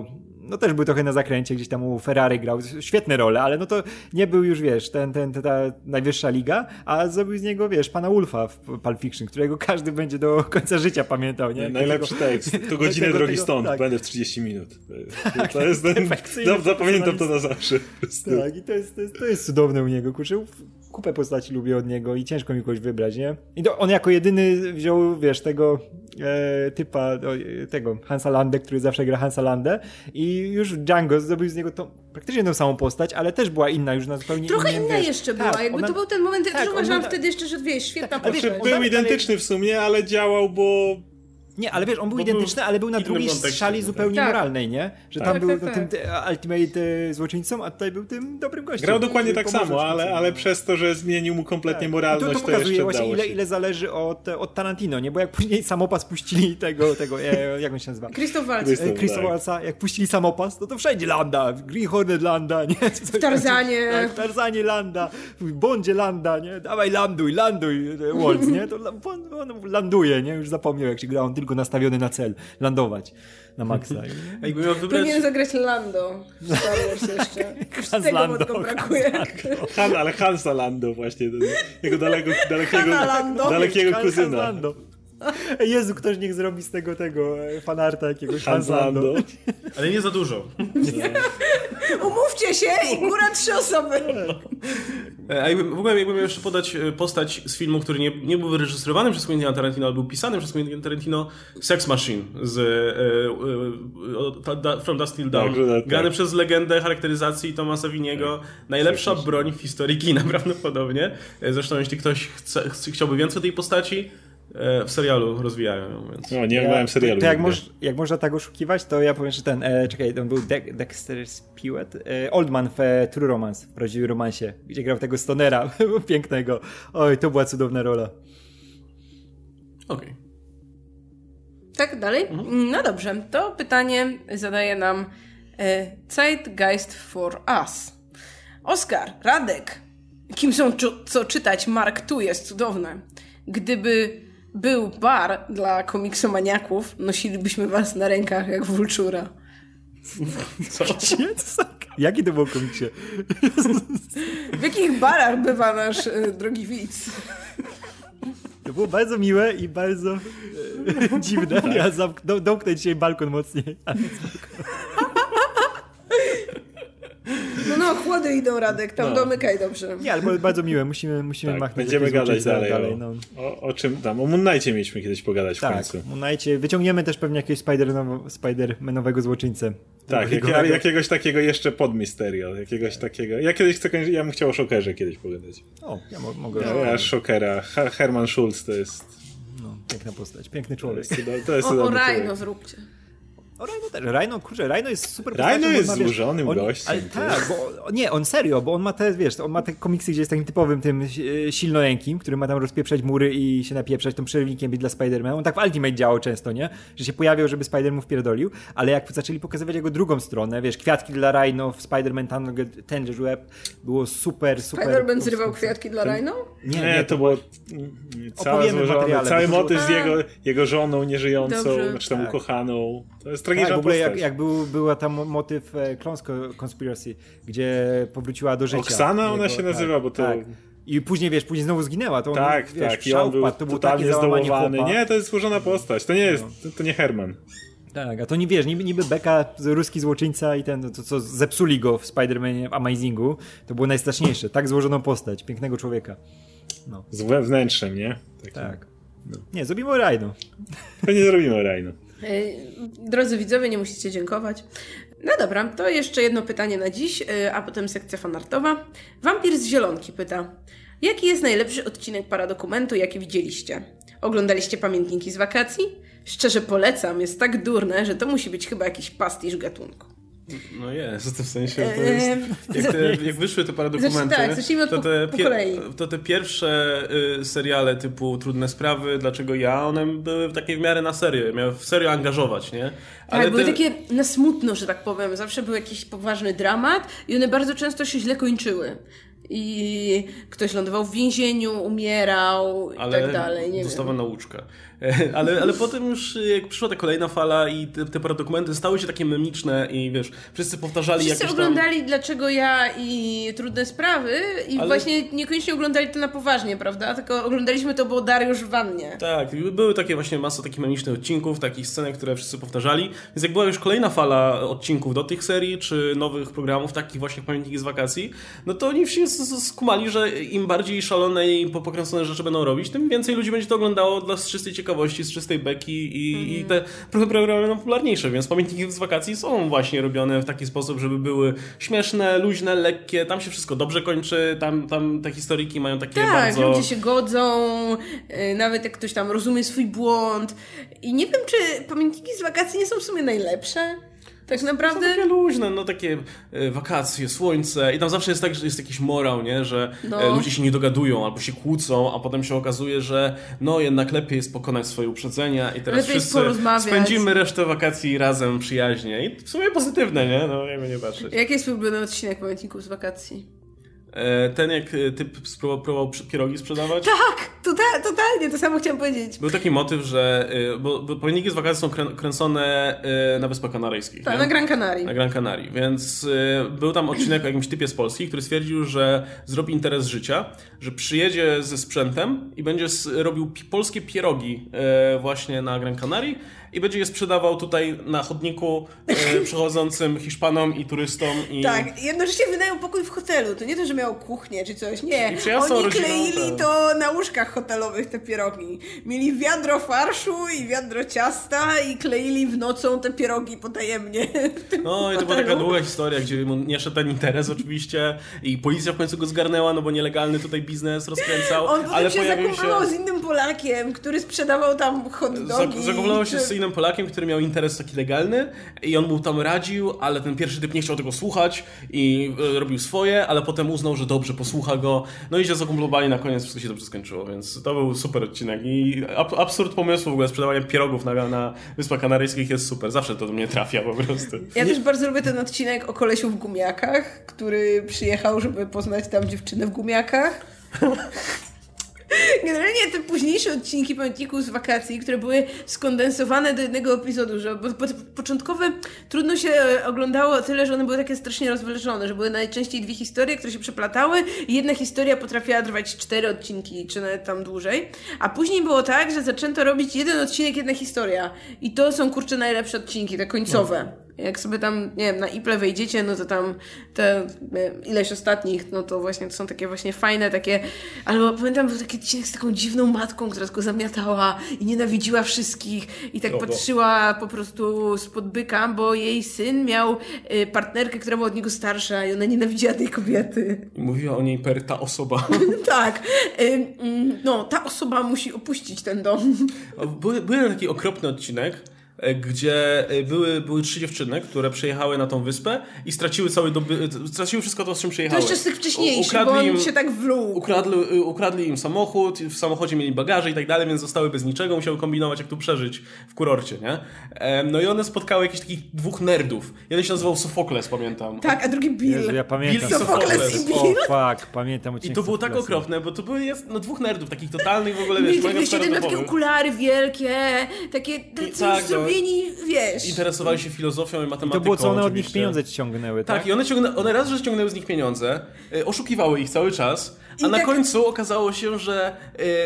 no też był trochę na zakręcie, gdzieś tam u Ferrari grał, świetne role, ale no to nie był już, wiesz, ta najwyższa liga, a zrobił z niego, wiesz, pana Wolfa w Pulp Fiction, którego każdy będzie do końca życia pamiętał, nie? Najlepszy tekst. To godzinę drogi stąd, tak. będę w 30 minut. To jest ten... Zapamiętam to na zawsze. Tak, i to jest cudowne u niego, kurczę. Kupę postaci lubię od niego i ciężko mi kogoś wybrać, nie? I on jako jedyny wziął, wiesz, tego typa, tego Hansa Landę, który zawsze gra Hansa Landę i już Django zrobił z niego praktycznie tą samą postać, ale też była inna już na zupełnie trochę innym, inna wiesz, jeszcze była, jakby to był ten moment, ja też uważałam wtedy jeszcze, że wiesz, świetna postać. Był identyczny w sumie, ale działał, bo... Nie, ale wiesz, on był identyczny, ale był na drugiej szali zupełnie moralnej, nie? Że tam był tym ultimate złoczyńcą, a tutaj był tym dobrym gościem. Grał dokładnie tak samo, ale przez to, że zmienił mu kompletnie moralność, to pokazuje właśnie ile zależy od Tarantino, nie? Bo jak później samopas puścili tego jak on się nazywa? Christoph Waltza, jak puścili samopas, to wszędzie Landa, Green Hornet Landa, nie? W Tarzanie. Tak, w Tarzanie Landa, w Bondzie Landa, nie? Dawaj landuj, Waltz, nie? To on landuje, nie? Już zapomniał, jak się gra, on tylko nastawiony na cel, landować na maksa. Powinien zagrać Lando w Star Wars jeszcze. Hans tego Lando, tylko brakuje. Ale Hansa Lando właśnie, jego dalekiego kuzyna. Jezu, ktoś niech zrobi z tego fanarta jakiegoś Hans Lando. Ale nie za dużo. Umówcie się i góra 3 osoby. A w ogóle jakbym miał jeszcze podać postać z filmu, który nie był wyreżyserowany przez Quentina Tarantino, ale był pisany przez Quentina Tarantino, Sex Machine z From Dusk Till Dawn. Grany przez legendę charakteryzacji Thomasa Winiego. Najlepsza broń w historii kina prawdopodobnie. Zresztą jeśli ktoś chciałby więcej tej postaci, w serialu rozwijają ją, więc... No, nie oglądałem serialu. To jak można tak oszukiwać, to ja powiem, że on był Dexter Spewett, Oldman w True Romance, w prawdziwym romansie, gdzie grał tego stonera pięknego. Oj, to była cudowna rola. Okej. Tak, dalej? No dobrze, to pytanie zadaje nam Zeitgeist for Us. Oskar, Radek, kim są co czytać? Mark, tu jest cudowne. Gdyby był bar dla komiksomaniaków, nosilibyśmy was na rękach jak Vultura. Co? Jaki to był komiksie? W jakich barach bywa nasz drogi widz? To było bardzo miłe i bardzo dziwne. Ja domknę dzisiaj balkon mocniej. No, chłody idą, Radek, tam domykaj dobrze. Nie, ale bardzo miłe, musimy machnąć. Będziemy gadać dalej. No. O czym tam? O Moon Knightie mieliśmy kiedyś pogadać w końcu. Tak, Moon Knightie. Wyciągniemy też pewnie jakiegoś Spider-Manowego złoczyńcę. Tak, jakiegoś takiego jeszcze pod Mysterio. Jakiegoś takiego. Ja bym chciał o Shokerze kiedyś pogadać. O, ja mogę. Ja Shokera. Herman Schulz to jest... No, piękna postać, piękny człowiek. To jest o Rhino zróbcie. O Rhino też. Rhino jest super postacią. Rhino jest złożonym gościem. Ale tak, on serio, bo on ma te komiksy, gdzie jest takim typowym tym silnorękim, który ma tam rozpieprzać mury i się napieprzać, tym przerywnikiem być dla Spider-Man. On tak w Ultimate działał często, nie? Że się pojawiał, żeby Spider-Man mu wpierdolił, ale jak zaczęli pokazywać jego drugą stronę, wiesz, kwiatki dla Rhino w Spider-Man Tangled Web, było super. Spider-Man zrywał kwiatki dla Rhino? Nie, to było cały motyw z jego żoną nieżyjącą, znaczy tam ukochaną. To jest tragiczna postać. Jak była tam motyw Clone Conspiracy, gdzie powróciła do życia. Oksana ona się nazywa, bo to... Tak. I później już zginęła. To on, i on był to był totalnie zdołowany. Nie, to jest złożona postać. To nie jest, to nie Herman. Tak, a to nie wiesz, niby Beka, ruski złoczyńca i to co zepsuli go w Spider-Manie w Amazingu, to było najstraszniejsze. Tak złożoną postać, pięknego człowieka. No. Z wewnętrzem, nie? Tak. No. Nie, zrobimy Rhino. To nie zrobimy Rhino. Drodzy widzowie, nie musicie dziękować. No dobra, to jeszcze jedno pytanie na dziś, a potem sekcja fanartowa. Wampir z Zielonki pyta: jaki jest najlepszy odcinek Paradokumentu, jaki widzieliście? Oglądaliście Pamiętniki z wakacji? Szczerze polecam, jest tak durne, że to musi być chyba jakiś pastisz gatunku. No jest, w sensie to jest, jak wyszły te paradokumenty, zacznijmy po kolei. To te pierwsze seriale typu Trudne Sprawy, Dlaczego ja, one były takie w miarę na serio, miały w serio angażować, nie? Ale były takie na smutno, że tak powiem, zawsze był jakiś poważny dramat i one bardzo często się źle kończyły. i ktoś lądował w więzieniu, umierał i tak dalej. Nie dostawał nauczkę. Ale potem już jak przyszła ta kolejna fala i te paradokumenty stały się takie memiczne i wiesz, wszyscy powtarzali Wszyscy oglądali Dlaczego ja i Trudne Sprawy i właśnie niekoniecznie oglądali to na poważnie, prawda? Tylko oglądaliśmy to, bo Dariusz w wannie. Tak, były takie właśnie masa takich memicznych odcinków, takich scenek, które wszyscy powtarzali. Więc jak była już kolejna fala odcinków do tych serii, czy nowych programów, takich właśnie jak Pamiętniki z wakacji, no to oni się skumali, że im bardziej szalone i pokręcone rzeczy będą robić, tym więcej ludzi będzie to oglądało z czystej ciekawości, z czystej beki i te programy będą popularniejsze, więc Pamiętniki z wakacji są właśnie robione w taki sposób, żeby były śmieszne, luźne, lekkie, tam się wszystko dobrze kończy, tam te historyjki mają takie bardzo... Tak, ludzie się godzą, nawet jak ktoś tam rozumie swój błąd i nie wiem, czy Pamiętniki z wakacji nie są w sumie najlepsze. Tak naprawdę... Są takie luźne, no takie wakacje, słońce i tam zawsze jest tak, że jest jakiś morał, nie? Że ludzie się nie dogadują albo się kłócą, a potem się okazuje, że no jednak lepiej jest pokonać swoje uprzedzenia i teraz lepiej wszyscy spędzimy resztę wakacji razem przyjaźnie i w sumie pozytywne, nie? No jakby nie patrzeć. Jaki jest ulubiony odcinek Pamiętników z wakacji? Ten jak typ próbował pierogi sprzedawać? Tak! Totalnie, to samo chciałam powiedzieć. Był taki motyw, że bo Pamiętniki z wakacji są kręcone na Wyspach Kanaryjskich. Tak, na Gran Canaria. Na Gran Canaria, więc był tam odcinek o jakimś typie z Polski, który stwierdził, że zrobi interes życia, że przyjedzie ze sprzętem i będzie robił polskie pierogi właśnie na Gran Canaria i będzie je sprzedawał tutaj na chodniku przechodzącym Hiszpanom i turystom. Tak, jednocześnie wynajął pokój w hotelu. To nie to, że miał kuchnię czy coś. Nie, oni kleili to na łóżkach hotelowych, te pierogi. Mieli wiadro farszu i wiadro ciasta i kleili w nocą te pierogi potajemnie. No i to była taka długa historia, gdzie mu nie szedł ten interes oczywiście i policja w końcu go zgarnęła, no bo nielegalny tutaj biznes rozkręcał. On potem się zakumplował z innym Polakiem, który sprzedawał tam hot dogi. Zakumplował się z innym Polakiem, który miał interes taki legalny i on mu tam radził, ale ten pierwszy typ nie chciał tego słuchać i robił swoje, ale potem uznał, że dobrze, posłucha go. No i się zakumplowali, na koniec wszystko się dobrze skończyło, więc to był super odcinek i absurd pomysłu w ogóle sprzedawania pierogów na Wyspach Kanaryjskich jest super. Zawsze to do mnie trafia po prostu. Ja też bardzo lubię ten odcinek o kolesiu w gumiakach, który przyjechał, żeby poznać tam dziewczynę w gumiakach. Generalnie te późniejsze odcinki Pamiętników z wakacji, które były skondensowane do jednego epizodu, bo początkowe trudno się oglądało o tyle, że one były takie strasznie rozwleczone, że były najczęściej dwie historie, które się przeplatały i jedna historia potrafiła trwać 4 odcinki, czy nawet tam dłużej, a później było tak, że zaczęto robić jeden odcinek, jedna historia i to są kurczę najlepsze odcinki, te końcowe. Jak sobie tam, nie wiem, na Iple wejdziecie, no to tam te ileś ostatnich, no to właśnie to są takie właśnie fajne, takie, albo pamiętam, był taki odcinek z taką dziwną matką, która tylko zamiatała i nienawidziła wszystkich i tak patrzyła po prostu spod byka, bo jej syn miał partnerkę, która była od niego starsza i ona nienawidziła tej kobiety. I mówiła o niej ta osoba. Tak. No, ta osoba musi opuścić ten dom. Był taki okropny odcinek, gdzie były 3 dziewczyny, które przyjechały na tą wyspę i straciły wszystko to, z czym przyjechały. To jeszcze z tych wcześniejszych, bo on się tak wlókł. Ukradli im samochód, w samochodzie mieli bagaże i tak dalej, więc zostały bez niczego, musiały kombinować, jak tu przeżyć w kurorcie, nie? No i one spotkały jakichś takich 2 nerdów. Jeden się nazywał Sofokles, pamiętam. Tak, a drugi Bill. Jezu, ja pamiętam. Bill Sofokles i Bill. Pamiętam odcinek. I to było tak okropne, bo to były 2 nerdów, takich totalnych w ogóle, wiesz, jeden takie okulary wielkie, takie zrobieni, wiesz. Interesowali się filozofią i matematyką. I to było, co one oczywiście. od nich pieniądze ściągnęły, tak? Tak, i one raz, że ściągnęły z nich pieniądze, oszukiwały ich cały czas, a na końcu okazało się, że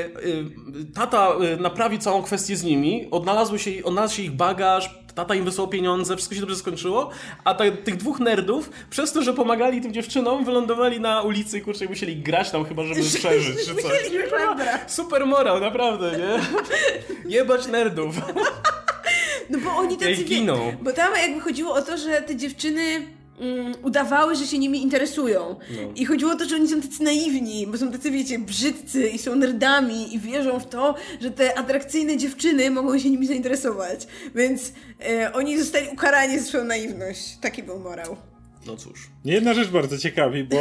tata naprawi całą kwestię z nimi, odnalazł się ich bagaż, tata im wysłał pieniądze, wszystko się dobrze skończyło, a tych 2 nerdów, przez to, że pomagali tym dziewczynom, wylądowali na ulicy i kurczę, musieli grać tam chyba, żeby przeżyć, czy coś. Super morał, naprawdę, nie? Jebać nerdów. No bo oni tacy giną. Bo tam jakby chodziło o to, że te dziewczyny udawały, że się nimi interesują. No. I chodziło o to, że oni są tacy naiwni, bo są tacy, wiecie, brzydcy i są nerdami i wierzą w to, że te atrakcyjne dziewczyny mogą się nimi zainteresować. Więc oni zostali ukarani za swoją naiwność. Taki był morał. No cóż. Jedna rzecz bardzo ciekawi, bo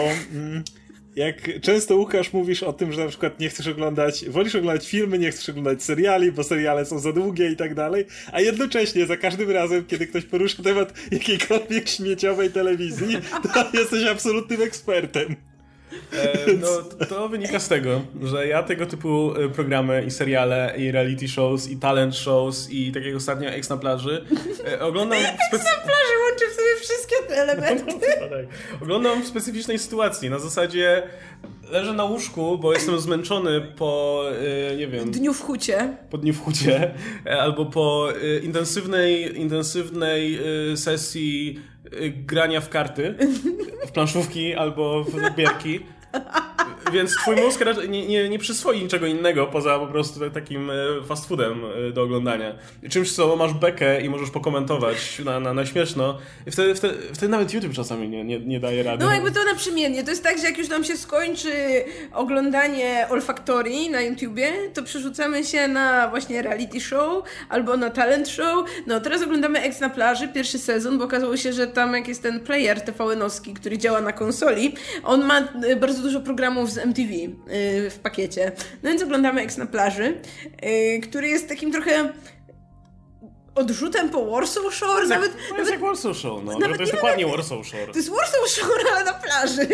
jak często, Łukasz, mówisz o tym, że na przykład wolisz oglądać filmy, nie chcesz oglądać seriali, bo seriale są za długie i tak dalej, a jednocześnie za każdym razem, kiedy ktoś porusza temat jakiejkolwiek śmieciowej telewizji, to jesteś absolutnym ekspertem. No, to wynika z tego, że ja tego typu programy i seriale, i reality shows, i talent shows, i tak jak ostatnio Ex na plaży, oglądam... Ex na plaży łączy w sobie wszystkie te elementy. No, tak. Oglądam w specyficznej sytuacji, na zasadzie leżę na łóżku, bo jestem zmęczony po, nie wiem... Dniu w hucie. Po dniu w hucie, albo po intensywnej sesji grania w karty, w planszówki albo w bierki. Więc twój mózg nie przyswoi niczego innego poza po prostu takim fast foodem do oglądania. Czymś, co masz bekę i możesz pokomentować na śmieszno. I wtedy nawet YouTube czasami nie daje rady. No jakby to naprzemiennie. To jest tak, że jak już nam się skończy oglądanie Olfactory na YouTubie, to przerzucamy się na właśnie reality show albo na talent show. No teraz oglądamy Ex na plaży, pierwszy sezon, bo okazało się, że tam jak jest ten player TVN-owski, który działa na konsoli, on ma bardzo dużo programów z MTV w pakiecie. No więc oglądamy Ex na plaży, który jest takim trochę odrzutem po Warsaw Shore. To jest jak Warsaw Shore, no. To jest dokładnie Warsaw Shore. To jest Warsaw Shore, ale na plaży.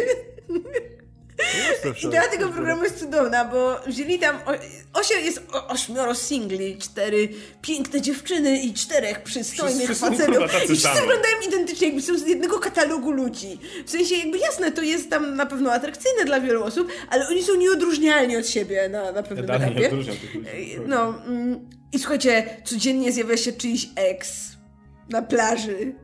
Idea tego programu jest cudowna, bo wzięli tam... Jest 8 singli, 4 piękne dziewczyny i 4 przystojnych facetów. I wszyscy wyglądają identycznie, jakby są z jednego katalogu ludzi. W sensie jakby jasne, to jest tam na pewno atrakcyjne dla wielu osób, ale oni są nieodróżnialni od siebie na pewnym etapie. Nie odróżniam tych ludzi. No i słuchajcie, codziennie zjawia się czyjś ex na plaży.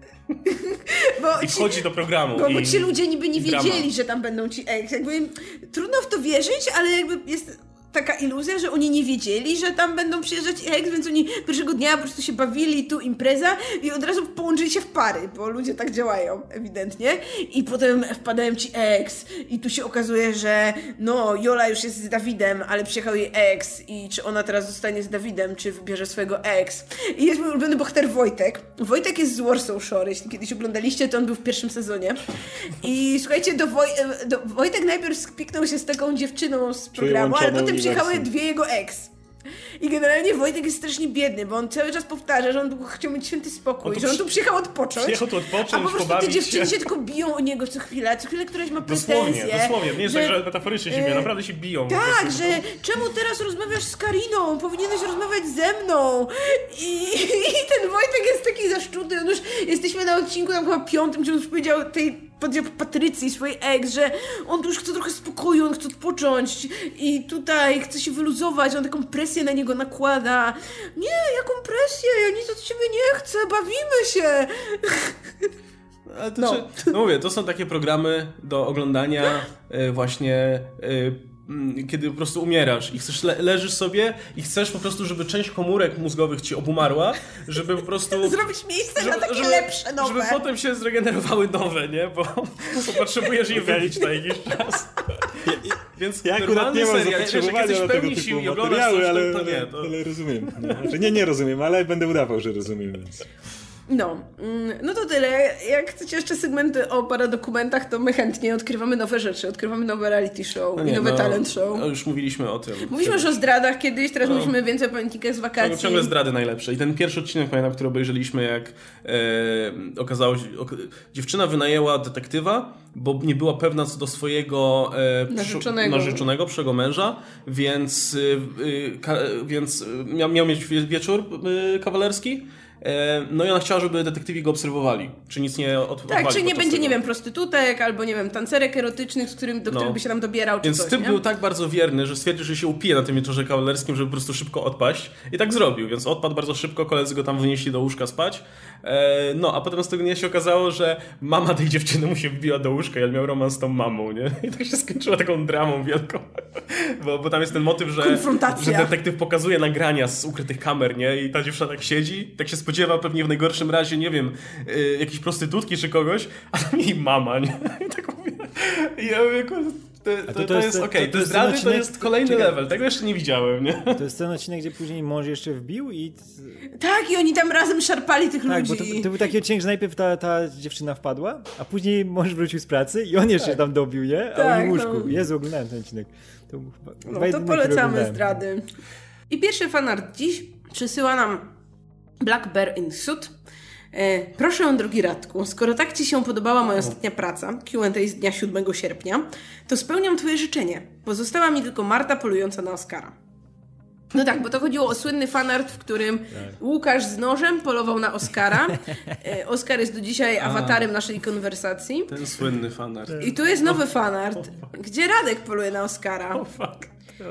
I wchodzi do programu. Bo ci ludzie niby nie wiedzieli, że tam będą ci ex. Jakby trudno w to wierzyć, ale jakby jest taka iluzja, że oni nie wiedzieli, że tam będą przyjeżdżać ex, więc oni pierwszego dnia po prostu się bawili, tu impreza i od razu połączyli się w pary, bo ludzie tak działają ewidentnie i potem wpadają ci ex i tu się okazuje, że no Jola już jest z Dawidem, ale przyjechał jej ex i czy ona teraz zostanie z Dawidem, czy wybierze swojego ex. I jest mój ulubiony bohater Wojtek. Wojtek jest z Warsaw Shore, jeśli kiedyś oglądaliście, to on był w pierwszym sezonie. I słuchajcie, Wojtek najpierw spiknął się z taką dziewczyną z programu, ale potem przyjechały 2 jego ex. I generalnie Wojtek jest strasznie biedny, bo on cały czas powtarza, że on chciał mieć święty spokój, że on tu przyjechał odpocząć. Przyjechał tu odpocząć, a po prostu te dziewczyny się tylko biją o niego co chwilę któraś ma pretensje. Dosłownie. Nie jest tak, że metaforycznie się biją, naprawdę się biją. Tak, że czemu teraz rozmawiasz z Kariną? Powinieneś rozmawiać ze mną. I ten Wojtek jest taki zaszczuty. Już jesteśmy na odcinku tam chyba 5, gdzie on już powiedział Patrycji, swojej ex, że on tu już chce trochę spokoju, on chce odpocząć i tutaj chce się wyluzować, on taką presję na niego nakłada. Nie, jaką presję? Ja nic od ciebie nie chcę, bawimy się. Ale to mówię, to są takie programy do oglądania właśnie kiedy po prostu umierasz i chcesz leżysz sobie i chcesz po prostu, żeby część komórek mózgowych ci obumarła, żeby po prostu... Zrobić miejsce na takie lepsze, nowe. Żeby potem się zregenerowały nowe, nie? Bo potrzebujesz je wylić na jakiś czas. Więc ja akurat nie mam zapotrzebowania na tego typu materiały, ale rozumiem. Znaczy, nie rozumiem, ale będę udawał, że rozumiem, więc... No to tyle. Jak chcecie jeszcze segmenty o paradokumentach, to my chętnie odkrywamy nowe rzeczy, odkrywamy nowe reality show i nowe talent show. Już mówiliśmy o tym. Mówiliśmy już o zdradach kiedyś, teraz mówimy więcej o pamiętnikach z wakacji. Ciągle zdrady najlepsze. I ten pierwszy odcinek, pamiętam, który obejrzeliśmy, jak okazało się, dziewczyna wynajęła detektywa, bo nie była pewna co do swojego narzeczonego, przyszłego męża, więc miał mieć wieczór kawalerski. No i ona chciała, żeby detektywi go obserwowali. Czy nic nie odwali. Tak, czy nie będzie, nie wiem, prostytutek, albo nie wiem, tancerek erotycznych, do których by się tam dobierał, czy więc coś, typ był tak bardzo wierny, że stwierdził, że się upije na tym wieczorze kawalerskim, żeby po prostu szybko odpaść. I tak zrobił, więc odpadł bardzo szybko, koledzy go tam wynieśli do łóżka spać. A potem z tego dnia się okazało, że mama tej dziewczyny mu się wbiła do łóżka i on miał romans z tą mamą, nie? I tak się skończyło taką dramą wielką. Bo tam jest ten motyw, że detektyw pokazuje nagrania z ukrytych kamer, nie? I ta dziewczyna tak siedzi, tak się spodziewa pewnie w najgorszym razie, nie wiem, jakiejś prostytutki czy kogoś, a tam jej mama, nie? I tak mówię. I ja mówię, to jest okej. To zdrady to jest kolejny level. Tego jeszcze nie widziałem, nie? To jest ten odcinek, gdzie później mąż jeszcze wbił i... Tak, i oni tam razem szarpali tych ludzi. Tak, bo to był taki odcinek, że najpierw ta dziewczyna wpadła, a później mąż wrócił z pracy i on jeszcze tam dobił, nie? A on w łóżku. Jezu, oglądałem ten odcinek. To był chyba to polecamy zdrady. I pierwszy fanart dziś przysyła nam Black Bear in Suit. Proszę, drogi Radku, skoro tak Ci się podobała moja ostatnia praca, Q&A z dnia 7 sierpnia, to spełniam Twoje życzenie. Pozostała mi tylko Marta polująca na Oscara. No tak, bo to chodziło o słynny fanart, w którym Łukasz z nożem polował na Oscara. Oskar jest do dzisiaj awatarem naszej konwersacji. Ten słynny fanart. I tu jest nowy fanart, gdzie Radek poluje na Oscara. Oh fuck.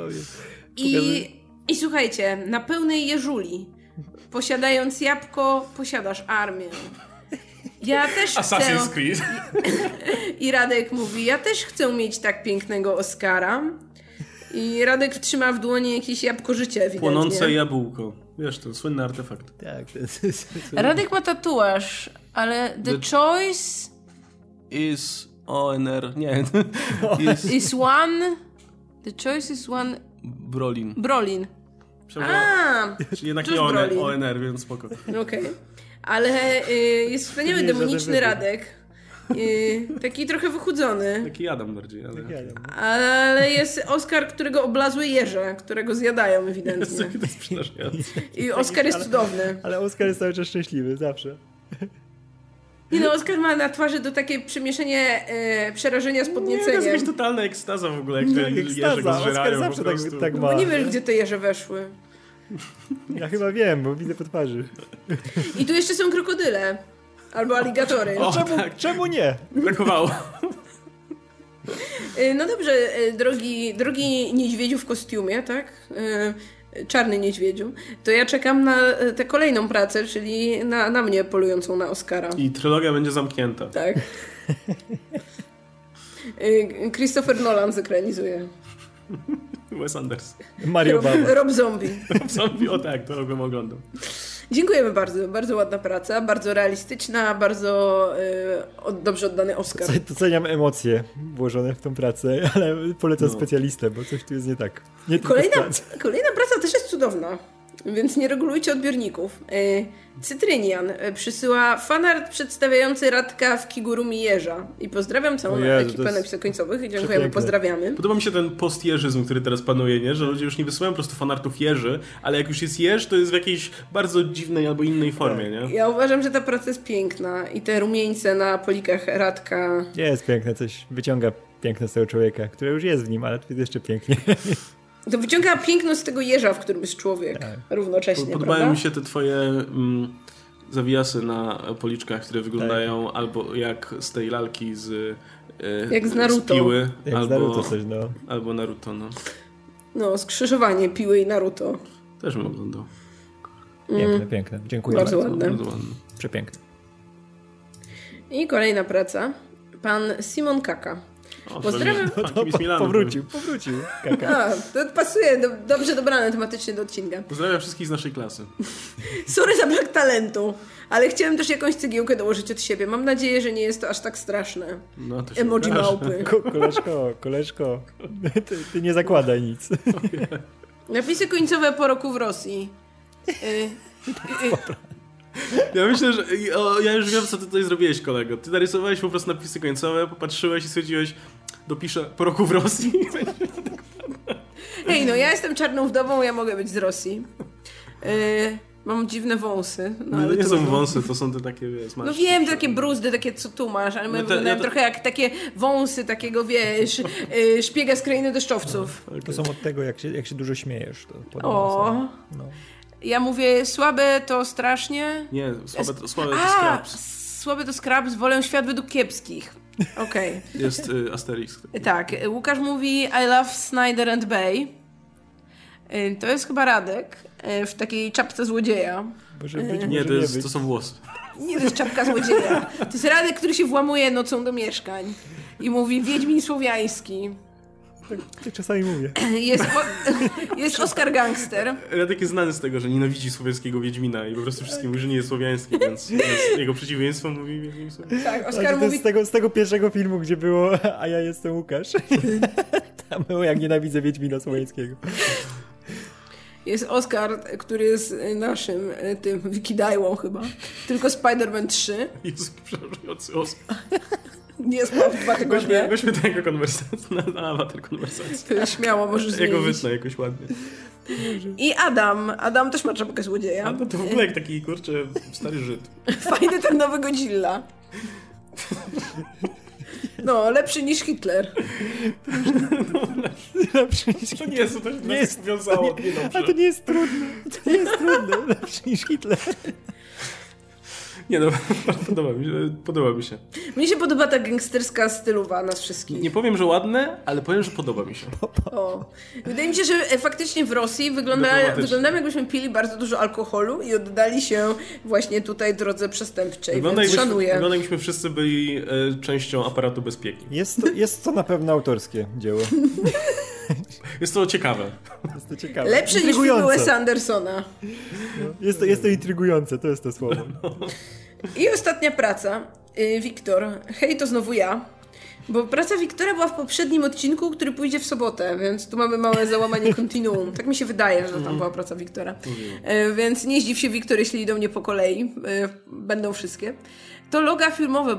I słuchajcie, na pełnej jeżuli, posiadając jabłko, posiadasz armię. Ja też chcę... Assassin's Creed. I Radek mówi, ja też chcę mieć tak pięknego Oscara. I Radek trzyma w dłoni jakieś jabłko życia, ewidentnie. Płonące jabłko. Wiesz, ten słynny artefakt. Tak, Radek ma tatuaż, ale the choice is ONR. Nie. is one... The choice is one... Brolin. Brolin. Czyli jednak cóż nie Brolin? ONR, więc spoko. Okej. Ale jest wspaniały demoniczny Radek. Taki trochę wychudzony. Taki Adam bardziej, ale... Ale jest Oskar, którego oblazły jeże, którego zjadają ewidentnie. To jest przerażające. I Oskar jest cudowny. Ale Oskar jest cały czas szczęśliwy, zawsze. I no, Oskar ma na twarzy to takie przemieszanie przerażenia z Nie, to podnieceniem. jest jakaś totalna ekstaza w ogóle, jak te jeże go Oskar zżerają zawsze po prostu. tak Bo ma. nie wiesz, gdzie te jeże weszły. Ja chyba wiem, bo widzę po twarzy. I tu jeszcze są krokodyle. Albo aligatory. O, tak. Czemu nie? Brakowało. No dobrze, drogi niedźwiedziu w kostiumie, tak? Czarny niedźwiedziu. To ja czekam na tę kolejną pracę, czyli na mnie polującą na Oscara. I trylogia będzie zamknięta. Tak. Christopher Nolan zekranizuje. Wes Anderson. Mario Baba. Rob Zombie. Zombie, o tak, to bym oglądał. Dziękujemy bardzo. Bardzo ładna praca, bardzo realistyczna, bardzo dobrze oddany Oscar. Doceniam emocje włożone w tą pracę, ale polecam specjalistę, bo coś tu jest nie tak. Nie Kolejna praca też jest cudowna, więc nie regulujcie odbiorników. Cytrynian przysyła fanart przedstawiający Radka w kigurumi jeża. I pozdrawiam całą ekipę napisów końcowych i dziękujemy, pozdrawiamy. Podoba mi się ten postjeżyzm, który teraz panuje, nie? Że ludzie już nie wysyłają po prostu fanartów jeży, ale jak już jest jeż, to jest w jakiejś bardzo dziwnej albo innej formie, nie? Ja uważam, że ta praca jest piękna i te rumieńce na polikach Radka... Jest piękne, coś wyciąga piękne z tego człowieka, które już jest w nim, ale to jest jeszcze pięknie. To wyciąga piękno z tego jeża, w którym jest człowiek. Tak. Równocześnie, Podobają prawda? mi się te twoje zawiasy na policzkach, które wyglądają albo jak z tej lalki jak z Naruto. Z Piły, Jak albo, z Naruto coś, no. Albo Naruto, no. No, skrzyżowanie Piły i Naruto. Też bym oglądał. Piękne. Dziękuję bardzo. Ładne. Bardzo ładne. Przepiękne. I kolejna praca. Pan Simon Kaka. Pozdrawiam. Powrócił. Kaka. To pasuje dobrze dobrane tematycznie do odcinka. Pozdrawiam wszystkich z naszej klasy. Sorry za brak talentu, ale chciałem też jakąś cegiełkę dołożyć od siebie. Mam nadzieję, że nie jest to aż tak straszne. No, to się Emoji małpy. Koleżko, ty nie zakładaj nic. Napisy końcowe po roku w Rosji. Ja myślę, że ja już wiem, co ty tutaj zrobiłeś, kolego. Ty narysowałeś po prostu napisy końcowe, popatrzyłeś i stwierdziłeś, dopiszę po roku w Rosji. Hej, no ja jestem czarną wdową, ja mogę być z Rosji. Mam dziwne wąsy. No, ale nie trudno. są wąsy, to są te takie, wiesz, masz... No wiem, to takie bruzdy, takie co tu masz, ale my wyglądają trochę jak takie wąsy takiego, wiesz, szpiega z krainy deszczowców. To są od tego, jak się dużo śmiejesz. To o. No. Ja mówię, słabe to strasznie. Nie, słabe to Scraps. Słabe to Scraps, wolę świat według kiepskich. Okej. Jest Asterix. Tak, Łukasz mówi I love Snyder and Bay. To jest chyba Radek w takiej czapce złodzieja. Nie, to są włosy. Nie, to jest czapka złodzieja. To jest Radek, który się włamuje nocą do mieszkań i mówi Wiedźmin słowiański. Tak czasami mówię. Jest Oskar Gangster. Radek jest znany z tego, że nienawidzi słowiańskiego Wiedźmina i po prostu wszystkim mówi, że nie jest słowiański, więc jego przeciwieństwo mówi Wiedźmin słowiański. Tak, Oskar mówi... Z tego pierwszego filmu, gdzie było a ja jestem Łukasz. Tam było jak nienawidzę Wiedźmina słowiańskiego. Jest Oskar, który jest naszym tym wikidajłą chyba. Tylko Spider-Man 3. Jest przerażający Oskar. Nie spał 2 tygodnie. Weźmy to jako konwersację, na awatar konwersacji. Śmiało możesz zmienić. Jako wytnę jakoś ładnie. I Adam też ma czapkę złodzieja. A to w ogóle jak taki, kurczę, stary Żyd. Fajny ten nowy Godzilla. No, lepszy niż Hitler. To nie jest, to nie jest wiązało. A to nie jest trudne. To nie jest trudne. Lepszy niż Hitler. Nie no, podoba mi się. Mnie się podoba ta gangsterska stylowa nas wszystkich. Nie powiem, że ładne, ale powiem, że podoba mi się. O. Wydaje mi się, że faktycznie w Rosji wyglądamy jakbyśmy pili bardzo dużo alkoholu i oddali się właśnie tutaj drodze przestępczej, Wygląda więc szanuję. Wygląda jakbyśmy wszyscy byli częścią aparatu bezpieki. Jest to na pewno autorskie dzieło. Jest to ciekawe. Jest to ciekawe. Lepsze niż filmy Wesa Andersona. No, jest to intrygujące, to jest to słowo. I ostatnia praca. Wiktor. Hej, to znowu ja. Bo praca Wiktora była w poprzednim odcinku, który pójdzie w sobotę, więc tu mamy małe załamanie kontinuum. Tak mi się wydaje, że tam była praca Wiktora. Więc nie zdziw się, Wiktor, jeśli idą nie po kolei. Będą wszystkie. To loga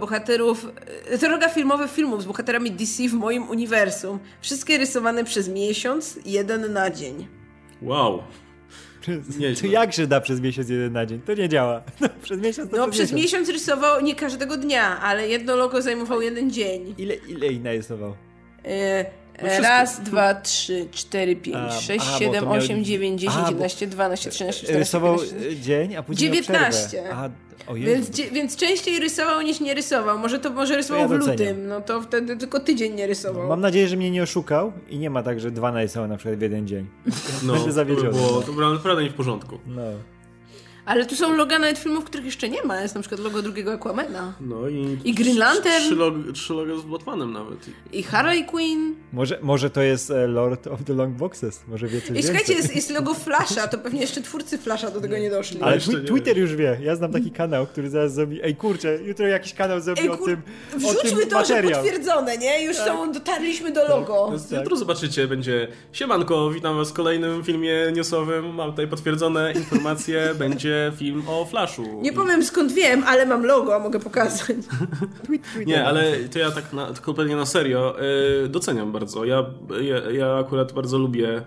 filmowe filmów z bohaterami DC w moim uniwersum. Wszystkie rysowane przez miesiąc, 1 na dzień. Wow. Czy jakże da przez miesiąc 1 na dzień? To nie działa. No, przez miesiąc to No przez miesiąc rysował nie każdego dnia, ale jedno logo zajmował 1 dzień. Ile ich narysował? Raz, 2, 3, 4, 5, 6, 7, 8, 9, 10, 11, 12, 13, 14, rysował 15, dzień, a później 19. Więc częściej rysował niż nie rysował. Może rysował w lutym, no to wtedy tylko tydzień nie rysował. No, mam nadzieję, że mnie nie oszukał i nie ma tak, że 2 narysował na przykład w 1 dzień. No, to było naprawdę nie w porządku. No. Ale tu są loga nawet filmów, których jeszcze nie ma. Jest na przykład logo drugiego Aquamana. No i Green Lantern. 3 logo z Batmanem nawet. I Harley Quinn. Może to jest Lord of the Long Boxes. Może wie coś więcej. Słuchajcie, jest logo Flasha. To pewnie jeszcze twórcy Flasha do tego nie doszli. Ale Twitter już wie. Ja znam taki kanał, który zaraz zrobi... Ej kurczę, jutro jakiś kanał zrobi o tym wrzućmy to, materiał. że potwierdzone, nie? Już dotarliśmy do logo. Tak. Jutro zobaczycie, będzie siemanko, witam was w kolejnym filmie newsowym. Mam tutaj potwierdzone informacje. Będzie film o Flashu. Nie powiem skąd wiem, ale mam logo, a mogę pokazać. Nie, ale to ja tak kompletnie na serio doceniam bardzo. Ja akurat bardzo lubię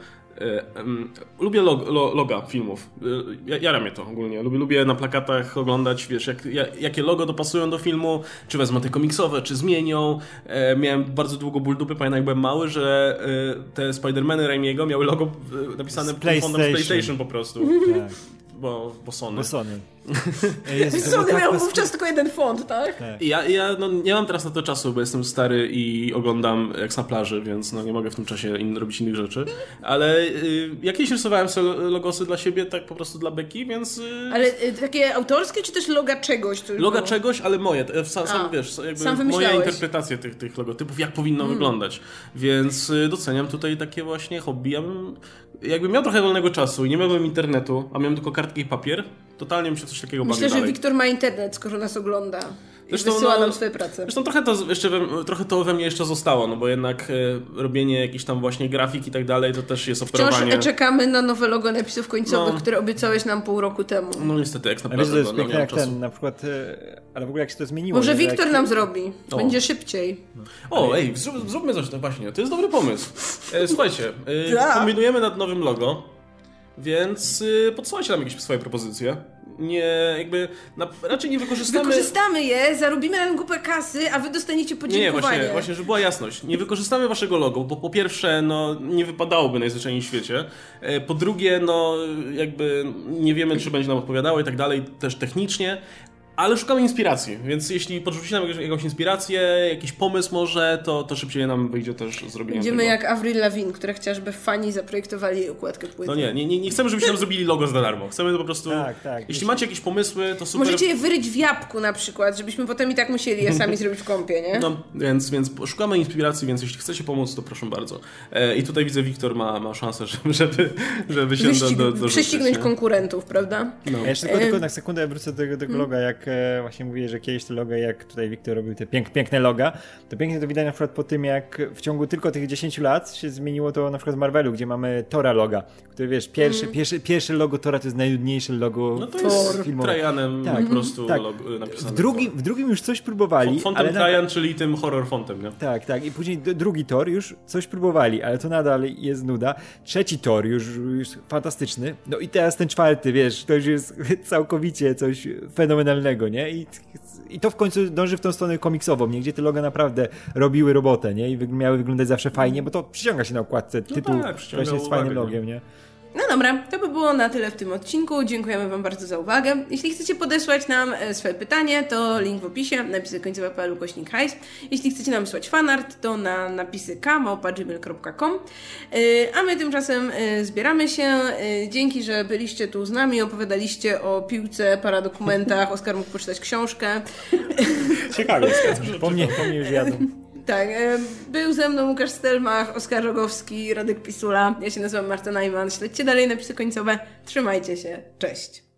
loga filmów. Jara mnie to ogólnie. Lubię na plakatach oglądać, wiesz, jakie logo dopasują do filmu, czy wezmą te komiksowe, czy zmienią. Miałem bardzo długo ból dupy, pamiętam jak byłem mały, że te Spider-Many Raimiego miały logo napisane PlayStation po prostu. Tak. Bo Sony. Sony miał wówczas tylko jeden font, tak? Ja nie mam teraz na to czasu, bo jestem stary i oglądam jak na plaży, więc nie mogę w tym czasie robić innych rzeczy. Ale jakieś rysowałem sobie logosy dla siebie, tak po prostu dla beki, więc... Ale takie autorskie, czy też loga czegoś? Loga czegoś, ale moje. Wiesz, jakby moja interpretacja tych logotypów, jak powinno wyglądać. Więc doceniam tutaj takie właśnie hobby. Ja bym, jakbym miał trochę wolnego czasu i nie miałbym internetu, a miałem tylko kartkę i papier, totalnie bym się coś takiego bawił. Myślę, że Wiktor ma internet, skoro nas ogląda. Zresztą wysyła nam swoje prace. Zresztą trochę to we mnie jeszcze zostało, no bo jednak robienie jakichś tam właśnie grafik i tak dalej, to też jest operowanie. Wciąż czekamy na nowe logo napisów końcowych, które obiecałeś nam pół roku temu. No niestety, jak naprawdę. Ale to jest piękne, jak ten, na przykład, ale w ogóle jak się to zmieniło. Może Wiktor nam zrobi. Będzie szybciej. Ej, zróbmy coś, właśnie, to jest dobry pomysł. Słuchajcie, kombinujemy nad nowym logo, więc podsyłajcie nam jakieś swoje propozycje. Raczej nie wykorzystamy... Wykorzystamy je, zarobimy na kupę kasy, a wy dostaniecie podziękowanie. Nie, właśnie, żeby była jasność. Nie wykorzystamy waszego logo, bo po pierwsze, nie wypadałoby najzwyczajniej w świecie. Po drugie, nie wiemy, czy będzie nam odpowiadało i tak dalej, też technicznie. Ale szukamy inspiracji, więc jeśli podrzucicie nam jakąś inspirację, jakiś pomysł może, to szybciej nam wyjdzie też zrobienie Będziemy tego. jak Avril Lavigne, która chciała, żeby fani zaprojektowali układkę płyty. No nie chcemy, żebyście nam zrobili logo za darmo. Chcemy to po prostu... Tak. Jeśli macie jakieś pomysły, to super. Możecie je wyryć w jabłku na przykład, żebyśmy potem i tak musieli je sami zrobić w kąpie, nie? No, więc szukamy inspiracji, więc jeśli chcecie pomóc, to proszę bardzo. I tutaj widzę, Wiktor ma szansę, żeby się do prześcignąć konkurentów, prawda? No. Ja jeszcze tylko na sekundę wrócę do tego loga, jak jak właśnie mówiłeś, że kiedyś te loga, jak tutaj Wiktor robił te piękne loga, to pięknie to widać na przykład po tym, jak w ciągu tylko tych 10 lat się zmieniło to na przykład w Marvelu, gdzie mamy Tora loga, który wiesz, pierwsze logo Tora to jest najnudniejsze logo no to jest Trajanem po prostu napisane. W drugim już coś próbowali. Fontem Trajan, czyli tym horror fontem, nie? Tak. I później drugi Tor już coś próbowali, ale to nadal jest nuda. Trzeci Tor już fantastyczny. No i teraz ten czwarty, wiesz, to już jest całkowicie coś fenomenalnego, nie? I to w końcu dąży w tą stronę komiksową, nie? Gdzie te loga naprawdę robiły robotę, nie? I miały wyglądać zawsze fajnie, bo to przyciąga się na okładce tytuł, właśnie z fajnym logiem, nie? No dobra, to by było na tyle w tym odcinku. Dziękujemy wam bardzo za uwagę. Jeśli chcecie podesłać nam swoje pytanie, to link w opisie, napisy końcowe.pl/hajs. Jeśli chcecie nam wysłać fanart, to na napisy k@gmail.com. A my tymczasem zbieramy się. Dzięki, że byliście tu z nami, opowiadaliście o piłce, paradokumentach. Oskar mógł poczytać książkę. Ciekawie jest. Po mnie już jadą. Tak, był ze mną Łukasz Stelmach, Oskar Rogowski, Radek Pisula. Ja się nazywam Marta Najman. Śledźcie dalej napisy końcowe. Trzymajcie się. Cześć.